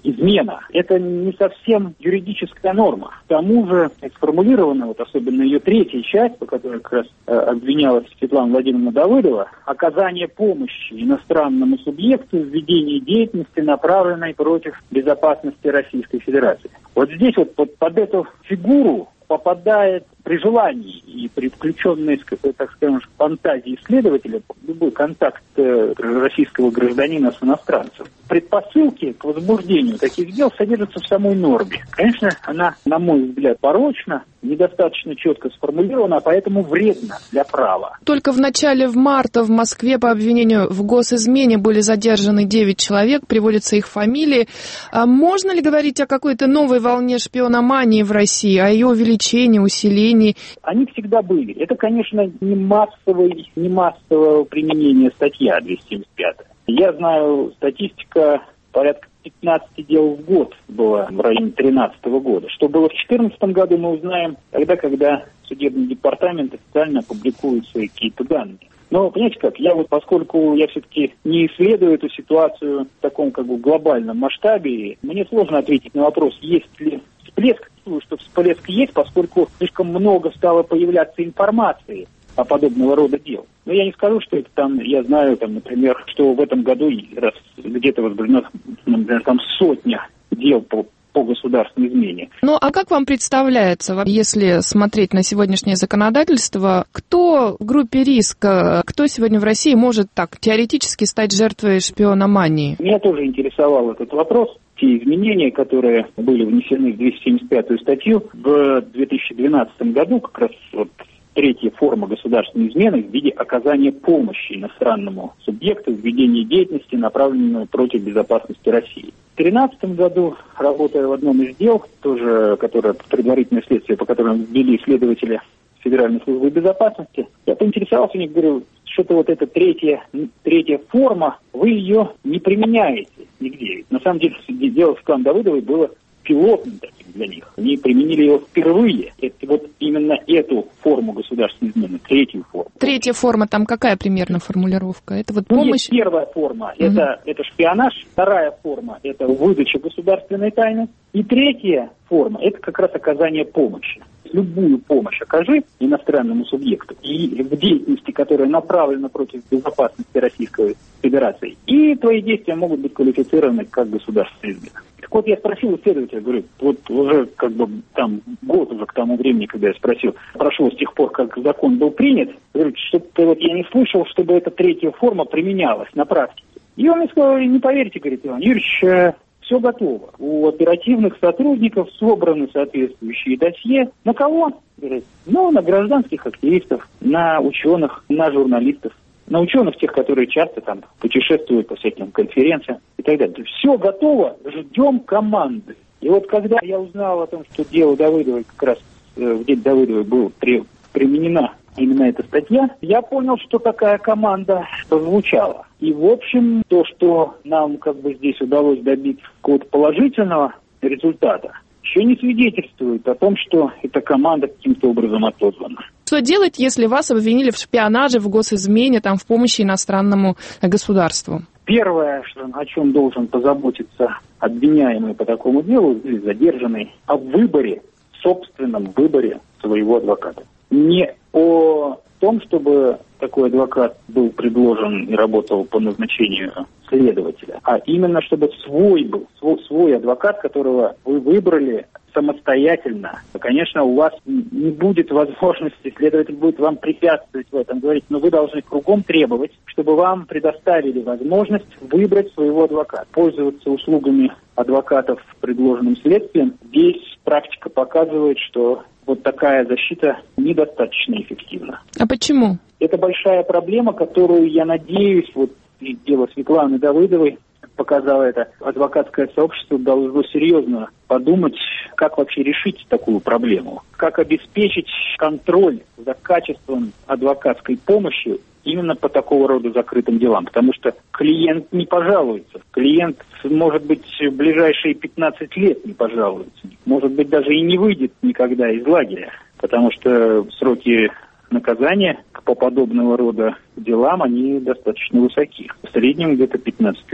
измена. Это не совсем юридическая норма. К тому же сформулирована, вот особенно ее третья часть, по которой как раз э, обвинялась Светлана Владимировна Давыдова, оказание помощи иностранному субъекту в ведении деятельности, направленной против безопасности Российской Федерации. Вот здесь вот под, под эту фигуру попадает при желании и при включенной, так скажем, фантазии исследователя любой контакт э, российского гражданина с иностранцем. Предпосылки к возбуждению таких дел содержатся в самой норме. Конечно, она, на мой взгляд, порочна, недостаточно четко сформулирована, а поэтому вредна для права. Только в начале марта в Москве по обвинению в госизмене были задержаны девять человек, приводятся их фамилии. А можно ли говорить о какой-то новой волне шпиономании в России, о ее увеличении, усилении? Они всегда были. Это, конечно, не массовое, не массовое применение статья двести семьдесят пятая. Я знаю, статистика порядка пятнадцать дел в год было в районе тринадцатого года. Что было в две тысячи четырнадцатом году, мы узнаем тогда, когда судебный департамент официально опубликует свои какие-то данные. Но, понимаете как, я вот, поскольку я все-таки не исследую эту ситуацию в таком как бы глобальном масштабе, мне сложно ответить на вопрос, есть ли всплеск, что всплеск есть, поскольку слишком много стало появляться информации о подобного рода дел. Но я не скажу, что это там, я знаю, там, например, что в этом году раз где-то возбуждено, например, там сотня дел по по государственной измене. Ну, а как вам представляется, если смотреть на сегодняшнее законодательство, кто в группе риска, кто сегодня в России может так теоретически стать жертвой шпиономании? Меня тоже интересовал этот вопрос. Те изменения, которые были внесены в двести семьдесят пятую статью в две тысячи двенадцатом году, как раз вот третья форма государственной измены в виде оказания помощи иностранному субъекту в ведении деятельности, направленной против безопасности России. В две тысячи тринадцатом году, работая в одном из дел, тоже, которое предварительное следствие, по которому ввели исследователи Федеральной службы безопасности, я поинтересовался у них, говорю, что-то вот эта третья, третья форма, вы ее не применяете нигде. На самом деле, дело Светланы Давыдовой было пилотным таким для них. Они применили его впервые. Это вот именно эту форму государственной измены, третью форму. Третья форма, там какая примерно формулировка? Это вот помощь? Ну, есть первая форма, угу. это, это шпионаж. Вторая форма, это выдача государственной тайны. И третья форма, это как раз оказание помощи. Любую помощь окажи иностранному субъекту и в деятельности, которая направлена против безопасности Российской Федерации, и твои действия могут быть квалифицированы как государственная измена. Так вот, я спросил исследователя, говорю, вот уже как бы там год уже к тому времени, когда я спросил, прошло с тех пор, как закон был принят, говорю, что-то вот я не слышал, чтобы эта третья форма применялась на практике. И он мне сказал, не поверите, говорит, Иван Юрьевич, все готово. У оперативных сотрудников собраны соответствующие досье. На кого? Говорит, ну, на гражданских активистов, на ученых, на журналистов, на ученых, тех, которые часто там путешествуют по всяким конференциям и так далее. Все готово, ждем команды. И вот когда я узнал о том, что дело Давыдовой, как раз э, в деле Давыдовой была при, применена именно эта статья, я понял, что такая команда прозвучала. И, в общем, то, что нам как бы здесь удалось добиться какого-то положительного результата, еще не свидетельствует о том, что эта команда каким-то образом отозвана. Что делать, если вас обвинили в шпионаже, в госизмене, там, в помощи иностранному государству? Первое, что, о чем должен позаботиться обвиняемый по такому делу или задержанный, о выборе, собственном выборе своего адвоката. Не о том, чтобы такой адвокат был предложен и работал по назначению следователя, а именно, чтобы свой был, свой, свой адвокат, которого вы выбрали самостоятельно. Конечно, у вас не будет возможности, следователь будет вам препятствовать в этом, говорить, но вы должны кругом требовать, чтобы вам предоставили возможность выбрать своего адвоката, пользоваться услугами адвокатов предложенным следствием. Здесь практика показывает, что вот такая защита недостаточно эффективна. А почему? Это большая проблема, которую, я надеюсь, вот дело Светланы Давыдовой показало это, адвокатское сообщество должно серьезно подумать, как вообще решить такую проблему, как обеспечить контроль за качеством адвокатской помощи именно по такого рода закрытым делам, потому что клиент не пожалуется. Клиент, может быть, в ближайшие пятнадцать лет не пожалуется. Может быть, даже и не выйдет никогда из лагеря, потому что сроки наказания по подобного рода делам, они достаточно высоки. В среднем где-то пятнадцать лет.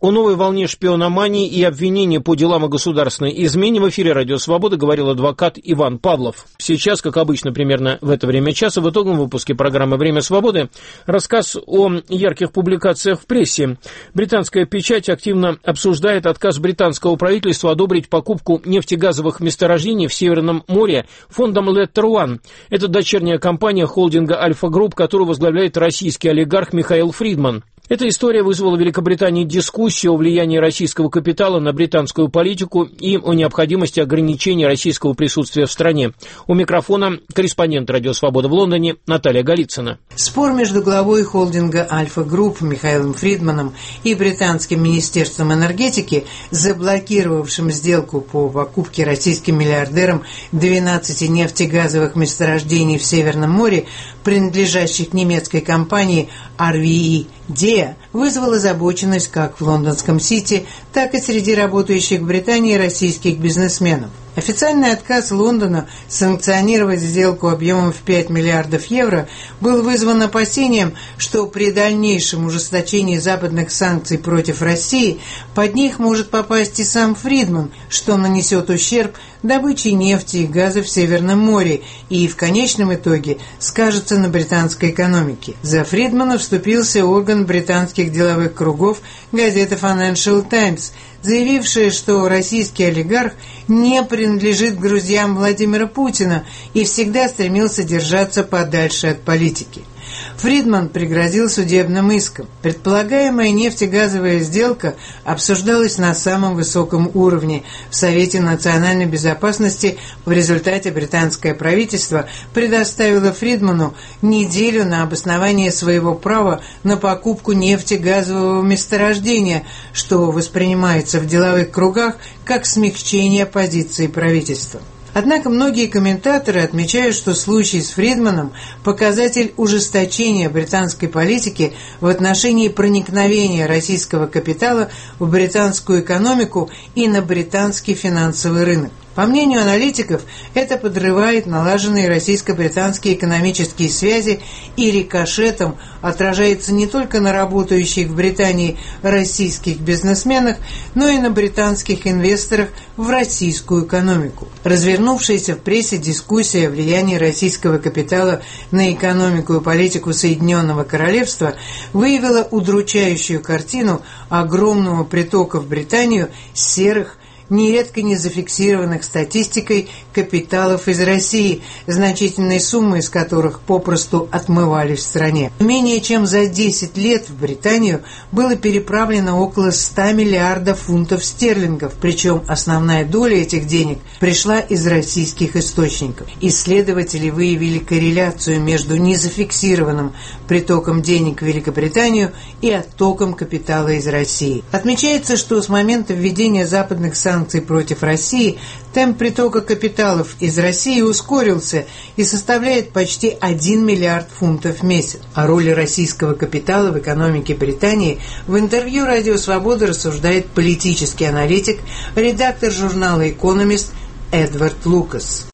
О новой волне шпиономании и обвинений по делам о государственной измене в эфире «Радио Свобода» говорил адвокат Иван Павлов. Сейчас, как обычно, примерно в это время часа, в итоговом выпуске программы «Время свободы» рассказ о ярких публикациях в прессе. Британская печать активно обсуждает отказ британского правительства одобрить покупку нефтегазовых месторождений в Северном море фондом Letter One. Это дочерняя компания холдинга «Альфа Групп», которую возглавляет российский олигарх Михаил Фридман. Эта история вызвала в Великобритании дискуссию о влиянии российского капитала на британскую политику и о необходимости ограничения российского присутствия в стране. У микрофона корреспондент «Радио Свобода» в Лондоне Наталья Голицына. Спор между главой холдинга «Альфа Групп» Михаилом Фридманом и британским министерством энергетики, заблокировавшим сделку по покупке российским миллиардерам двенадцати нефтегазовых месторождений в Северном море, принадлежащих немецкой компании ар ви и Dea, вызвал озабоченность как в лондонском Сити, так и среди работающих в Британии российских бизнесменов. Официальный отказ Лондона санкционировать сделку объемом в пять миллиардов евро был вызван опасением, что при дальнейшем ужесточении западных санкций против России под них может попасть и сам Фридман, что нанесет ущерб добыче нефти и газа в Северном море и в конечном итоге скажется на британской экономике. За Фридмана вступился орган британских деловых кругов газета Financial Times, заявившая, что российский олигарх не принадлежит к друзьям Владимира Путина и всегда стремился держаться подальше от политики. Фридман пригрозил судебным иском. Предполагаемая нефтегазовая сделка обсуждалась на самом высоком уровне в Совете национальной безопасности. В результате британское правительство предоставило Фридману неделю на обоснование своего права на покупку нефтегазового месторождения, что воспринимается в деловых кругах как смягчение позиции правительства. Однако многие комментаторы отмечают, что случай с Фридманом – показатель ужесточения британской политики в отношении проникновения российского капитала в британскую экономику и на британский финансовый рынок. По мнению аналитиков, это подрывает налаженные российско-британские экономические связи и рикошетом отражается не только на работающих в Британии российских бизнесменах, но и на британских инвесторах в российскую экономику. Развернувшаяся в прессе дискуссия о влиянии российского капитала на экономику и политику Соединенного Королевства выявила удручающую картину огромного притока в Британию серых, нередко не зафиксированных статистикой капиталов из России, значительной суммы из которых попросту отмывались в стране. Менее чем за десять лет в Британию было переправлено около ста миллиардов фунтов стерлингов, причем основная доля этих денег пришла из российских источников. Исследователи выявили корреляцию между незафиксированным притоком денег в Великобританию и оттоком капитала из России. Отмечается, что с момента введения западных санкций против России темп притока капиталов из России ускорился и составляет почти один миллиард фунтов в месяц. О роли российского капитала в экономике Британии в интервью «Радио Свобода» рассуждает политический аналитик, редактор журнала «Экономист» Эдвард Лукас.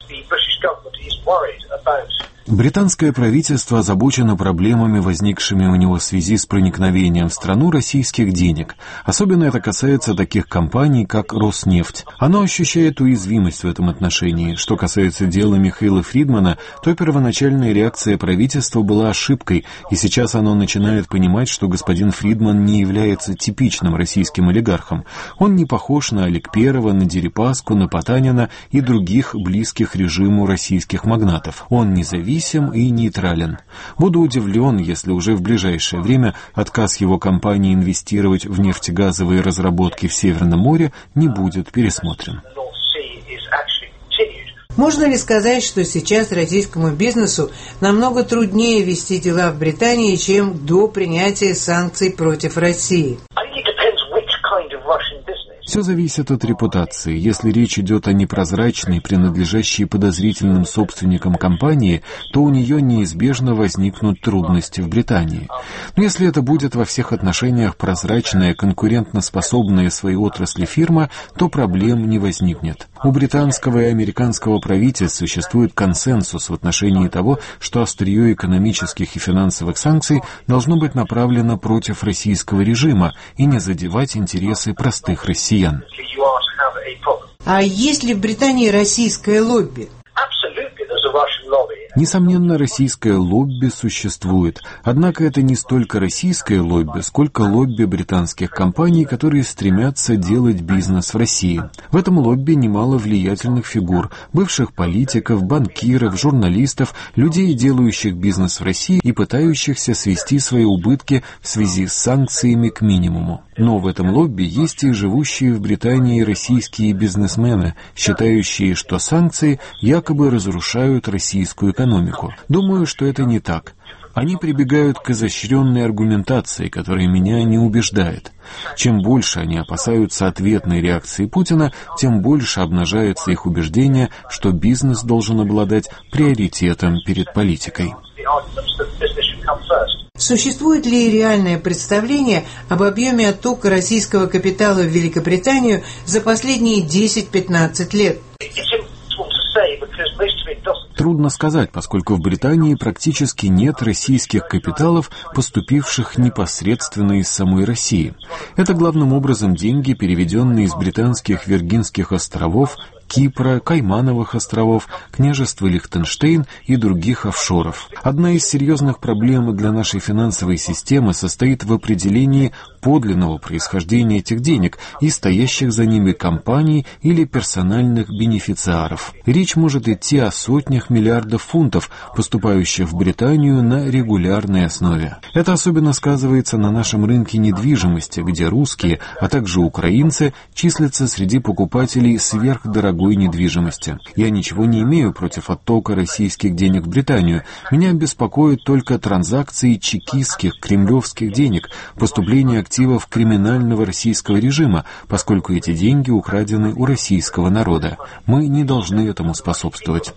Британское правительство озабочено проблемами, возникшими у него в связи с проникновением в страну российских денег. Особенно это касается таких компаний, как Роснефть. Оно ощущает уязвимость в этом отношении. Что касается дела Михаила Фридмана, то первоначальная реакция правительства была ошибкой, и сейчас оно начинает понимать, что господин Фридман не является типичным российским олигархом. Он не похож на Аликперова, на Дерипаску, на Потанина и других близких режиму российских магнатов. Он независим и нейтрален. Буду удивлен, если уже в ближайшее время отказ его компании инвестировать в нефтегазовые разработки в Северном море не будет пересмотрен. Можно ли сказать, что сейчас российскому бизнесу намного труднее вести дела в Британии, чем до принятия санкций против России? Все зависит от репутации. Если речь идет о непрозрачной, принадлежащей подозрительным собственникам компании, то у нее неизбежно возникнут трудности в Британии. Но если это будет во всех отношениях прозрачная, конкурентоспособная в своей отрасли фирма, то проблем не возникнет. У британского и американского правительств существует консенсус в отношении того, что острие экономических и финансовых санкций должно быть направлено против российского режима и не задевать интересы простых россиян. А есть ли в Британии российское лобби? Несомненно, российское лобби существует. Однако это не столько российское лобби, сколько лобби британских компаний, которые стремятся делать бизнес в России. В этом лобби немало влиятельных фигур, бывших политиков, банкиров, журналистов, людей, делающих бизнес в России и пытающихся свести свои убытки в связи с санкциями к минимуму. Но в этом лобби есть и живущие в Британии российские бизнесмены, считающие, что санкции якобы разрушают российскую экономику. Думаю, что это не так. Они прибегают к изощренной аргументации, которая меня не убеждает. Чем больше они опасаются ответной реакции Путина, тем больше обнажается их убеждение, что бизнес должен обладать приоритетом перед политикой. Существует ли реальное представление об объеме оттока российского капитала в Великобританию за последние десять-пятнадцать лет? Трудно сказать, поскольку в Британии практически нет российских капиталов, поступивших непосредственно из самой России. Это главным образом деньги, переведенные из британских Виргинских островов, Кипра, Каймановых островов, княжества Лихтенштейн и других офшоров. Одна из серьезных проблем для нашей финансовой системы состоит в определении подлинного происхождения этих денег и стоящих за ними компаний или персональных бенефициаров. Речь может идти о сотнях миллиардов фунтов, поступающих в Британию на регулярной основе. Это особенно сказывается на нашем рынке недвижимости, где русские, а также украинцы числятся среди покупателей сверхдорогой недвижимости. Я ничего не имею против оттока российских денег в Британию. Меня беспокоят только транзакции чекистских, кремлевских денег, поступление активов криминального российского режима, поскольку эти деньги украдены у российского народа. Мы не должны этому способствовать.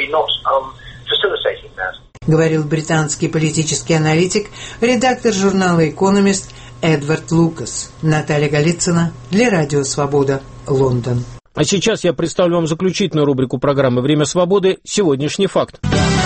Говорил британский политический аналитик, редактор журнала «Экономист» Эдвард Лукас. Наталья Голицына для Радио Свобода, Лондон. А сейчас я представлю вам заключительную рубрику программы «Время свободы. Сегодняшний факт».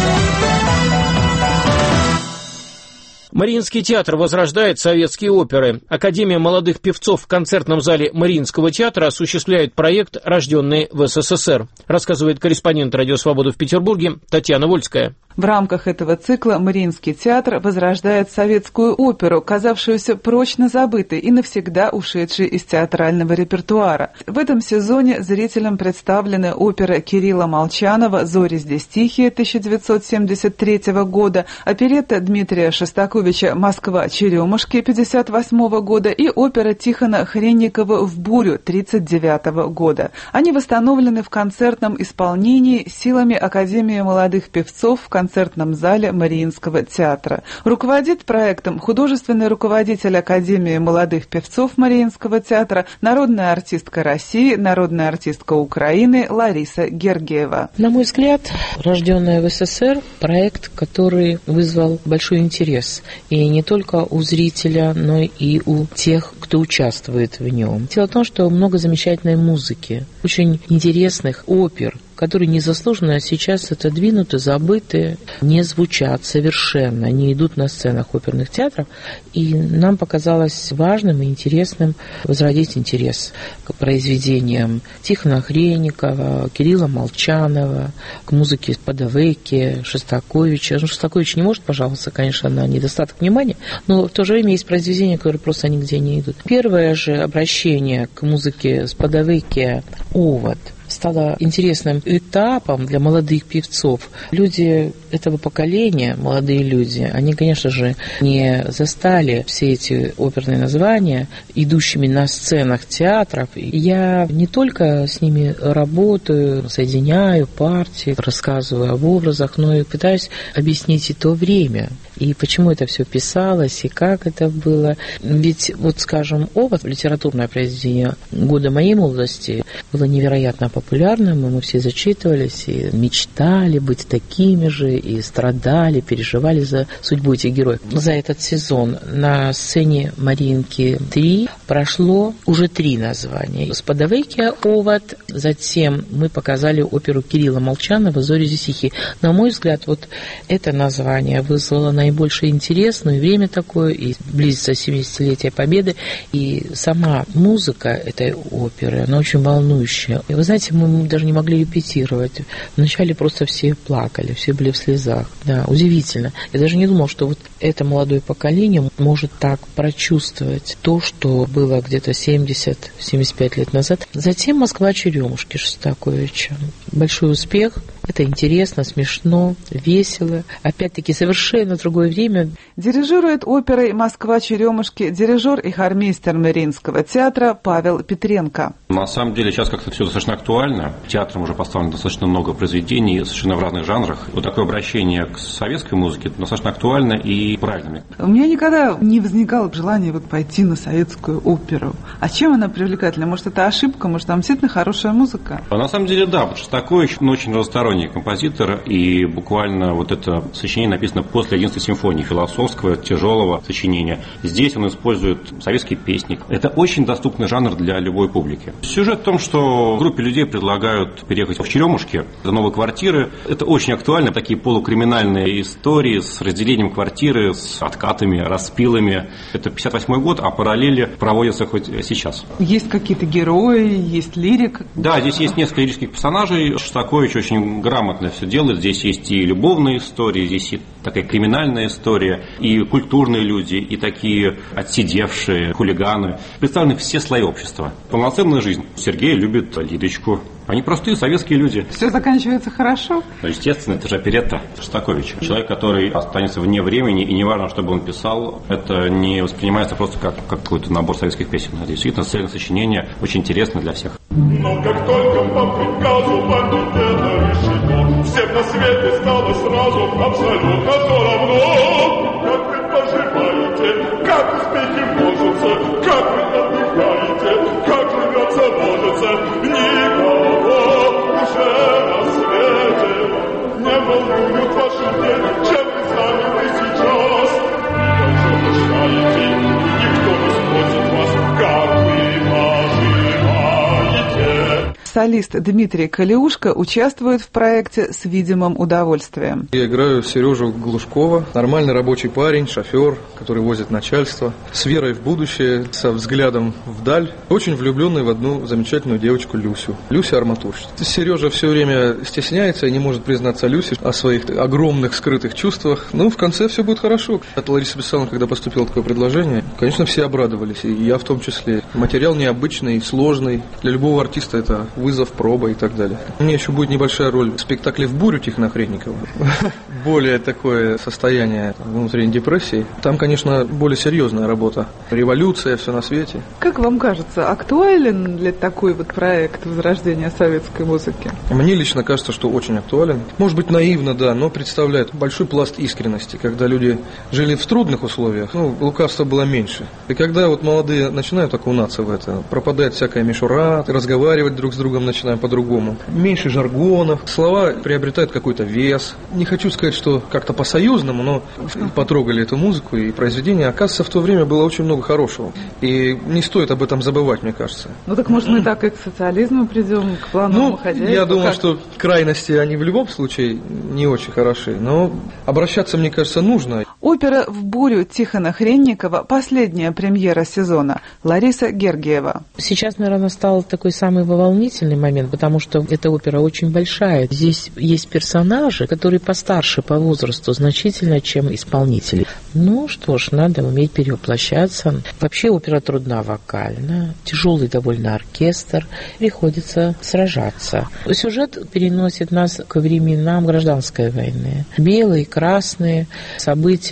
Мариинский театр возрождает советские оперы. Академия молодых певцов в концертном зале Мариинского театра осуществляет проект, рожденный в СССР, рассказывает корреспондент «Радио Свобода» в Петербурге Татьяна Вольская. В рамках этого цикла Мариинский театр возрождает советскую оперу, казавшуюся прочно забытой и навсегда ушедшей из театрального репертуара. В этом сезоне зрителям представлены опера Кирилла Молчанова «Зори здесь тихие» тысяча девятьсот семьдесят третьего года, оперетта Дмитрия Шостаковича «Москва-Черемушки» пятьдесят восьмого года и опера Тихона Хренникова «В бурю» тридцать девятого года. Они восстановлены в концертном исполнении силами Академии молодых певцов в концертном зале Мариинского театра. Руководит проектом художественный руководитель Академии молодых певцов Мариинского театра, народная артистка России, народная артистка Украины Лариса Гергиева. На мой взгляд, рожденная в СССР, проект, который вызвал большой интерес. И не только у зрителя, но и у тех, кто участвует в нем. Дело в том, что много замечательной музыки, очень интересных опер, которые незаслуженно сейчас отодвинуты, забыты, не звучат совершенно, не идут на сценах оперных театров. И нам показалось важным и интересным возродить интерес к произведениям Тихона Хренникова, Кирилла Молчанова, к музыке Подавеки, Шостаковича. Ну, Шостакович не может пожаловаться, конечно, на недостаток внимания, но в то же время есть произведения, которые просто нигде не идут. Первое же обращение к музыке с Подавеки «Овод» стало интересным этапом для молодых певцов. Люди этого поколения, молодые люди, они, конечно же, не застали все эти оперные названия, идущими на сценах театров. Я не только с ними работаю, соединяю партии, рассказываю об образах, но и пытаюсь объяснить и то время. и почему это все писалось, и как это было. Ведь, вот скажем, «Овод», литературное произведение года моей молодости, было невероятно популярным, и мы все зачитывались, и мечтали быть такими же, и страдали, переживали за судьбу этих героев. За этот сезон на сцене «Маринки-три» прошло уже три названия. «Сподовейки Овод», затем мы показали оперу Кирилла Молчанова «Зори Зисихи». На мой взгляд, вот это название вызвало наибольший интерес, ну и время такое, и близится семидесятилетие Победы, и сама музыка этой оперы, она очень волнующая. И вы знаете, мы даже не могли репетировать. Вначале просто все плакали, все были в слезах. Да, удивительно. Я даже не думал, что вот это молодое поколение может так прочувствовать то, что было где-то семьдесят-семьдесят пять лет назад. Затем «Москва-Черемушки» Шостаковича. Большой успех. Это интересно, смешно, весело. Опять-таки, совершенно другое время. Дирижирует оперой «Москва-Черемушки» дирижер и хормейстер Мариинского театра Павел Петренко. На самом деле сейчас как-то все достаточно актуально. Театром уже поставлено достаточно много произведений, совершенно в разных жанрах. Вот такое обращение к советской музыке достаточно актуально и правильно. У меня никогда не возникало желания вот пойти на советскую оперу. А чем она привлекательна? Может, это ошибка? Может, там действительно хорошая музыка? А на самом деле, да, потому что Шостакович ну, очень разносторонний композитор, и буквально вот это сочинение написано после одиннадцатой симфонии, философского, тяжелого сочинения. Здесь он использует советские песни. Это очень доступный жанр для любой публики. Сюжет в том, что группе людей предлагают переехать в Черемушки, до новой квартиры. Это очень актуально. Такие полукриминальные истории с разделением квартиры, с откатами, распилами. Это пятьдесят восьмой год, а параллели проводятся хоть сейчас. Есть какие-то герои, есть лирик? Да, здесь есть несколько лирических персонажей. Шостакович очень грамотно все делает. Здесь есть и любовные истории, здесь и такая криминальная история, и культурные люди, и такие отсидевшие хулиганы. Представлены все слои общества. Полноценная жизнь. Сергей любит Лидочку. Они простые советские люди. Все заканчивается хорошо? Ну, естественно, это же оперетта Шостакович. Человек, который останется вне времени, и неважно, что бы он писал, это не воспринимается просто как, как какой-то набор советских песен. Это действительно цельное сочинение, очень интересно для всех. Но как только по приказу бандитета решено, всем на свете стало сразу абсолютно все равно. Как вы поживаете, как успехи множатся, как вы отдыхаете, как живется, можется, никого уже на свете не волнуют ваши дети, чем вы заняты сейчас. Вы уже мешаете, никто не спросит вас, как вы поживаете. Солист Дмитрий Калиушка участвует в проекте с видимым удовольствием. Я играю Сережу Глушкова, нормальный рабочий парень, шофер, который возит начальство, с верой в будущее, со взглядом вдаль, очень влюбленный в одну замечательную девочку Люсю. Люся арматурщица. Сережа все время стесняется и не может признаться Люсе о своих огромных скрытых чувствах. Ну, в конце все будет хорошо. От Ларисы Бессановой, когда поступило такое предложение, конечно, все обрадовались, и я в том числе. Материал необычный, сложный. Для любого артиста это вызов, проба и так далее. У меня еще будет небольшая роль в спектакле «В бурю» Тихона Хренникова. Более такое состояние внутренней депрессии. Там, конечно, более серьезная работа. Революция, все на свете. Как вам кажется, актуален ли такой вот проект возрождения советской музыки? Мне лично кажется, что очень актуален. Может быть, наивно, да, но представляет большой пласт искренности, когда люди жили в трудных условиях, ну, лукавства было меньше. И когда вот молодые начинают окунаться в это, пропадает всякая мишура, разговаривать друг с другом начинаем по-другому. Меньше жаргонов, слова приобретают какой-то вес. Не хочу сказать, что как-то по-союзному, но потрогали эту музыку и произведение. Оказывается, в то время было очень много хорошего. И не стоит об этом забывать, мне кажется. Ну так может мы так и к социализму придем, к плановому ну, хозяйству? Я думаю, как? что крайности, они в любом случае не очень хороши. Но обращаться, мне кажется, нужно. Опера «В бурю» Тихона Хренникова – последняя премьера сезона. Лариса Гергиева. Сейчас, наверное, настал такой самый волнительный момент, потому что эта опера очень большая. Здесь есть персонажи, которые постарше по возрасту значительно, чем исполнители. Ну что ж, надо уметь перевоплощаться. Вообще опера трудна вокально, тяжелый довольно оркестр, приходится сражаться. Сюжет переносит нас к временам гражданской войны. Белые, красные события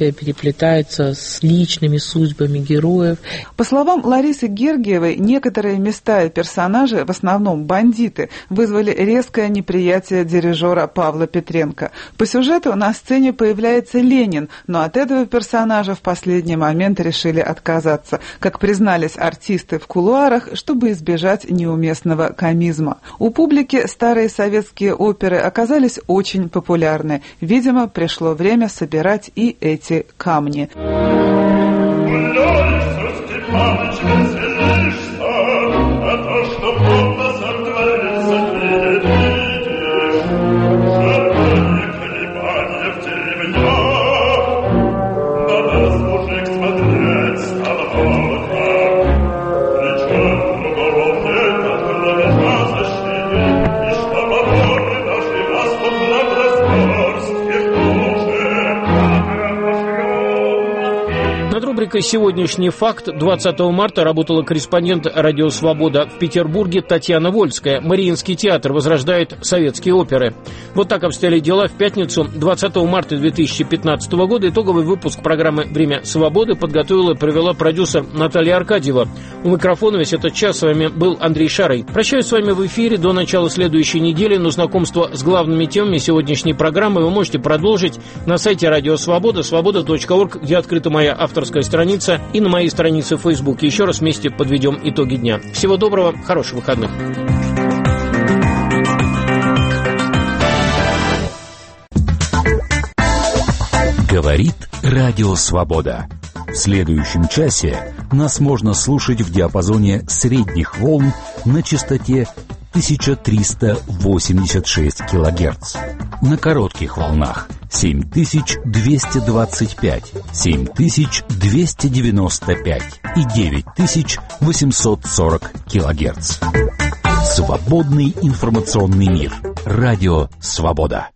события переплетаются с личными судьбами героев. По словам Ларисы Гергиевой, некоторые места и персонажи, в основном бандиты, вызвали резкое неприятие дирижера Павла Петренко. По сюжету на сцене появляется Ленин, но от этого персонажа в последний момент решили отказаться, как признались артисты в кулуарах, чтобы избежать неуместного комизма. У публики старые советские оперы оказались очень популярны. Видимо, пришло время собирать и эти камни. «Сегодняшний факт». двадцатого марта работала корреспондент «Радио Свобода» в Петербурге Татьяна Вольская. Мариинский театр возрождает советские оперы. Вот так обстояли дела в пятницу, двадцатого марта две тысячи пятнадцатого года. Итоговый выпуск программы «Время свободы» подготовила и провела продюсер Наталья Аркадьева. У микрофона весь этот час с вами был Андрей Шарый. Прощаюсь с вами в эфире до начала следующей недели, но знакомство с главными темами сегодняшней программы вы можете продолжить на сайте «Радио Свобода», свобода точка орг, где открыта моя авторская страница, и на моей странице в Фейсбуке. Еще раз вместе подведем итоги дня. Всего доброго, хороших выходных. Говорит Радио Свобода. В следующем часе нас можно слушать в диапазоне средних волн на частоте тысяча триста восемьдесят шесть килогерц. На коротких волнах семь тысяч двести двадцать пять, семь тысяч двести девяносто пять и девять тысяч восемьсот сорок килогерц. Свободный информационный мир. Радио Свобода.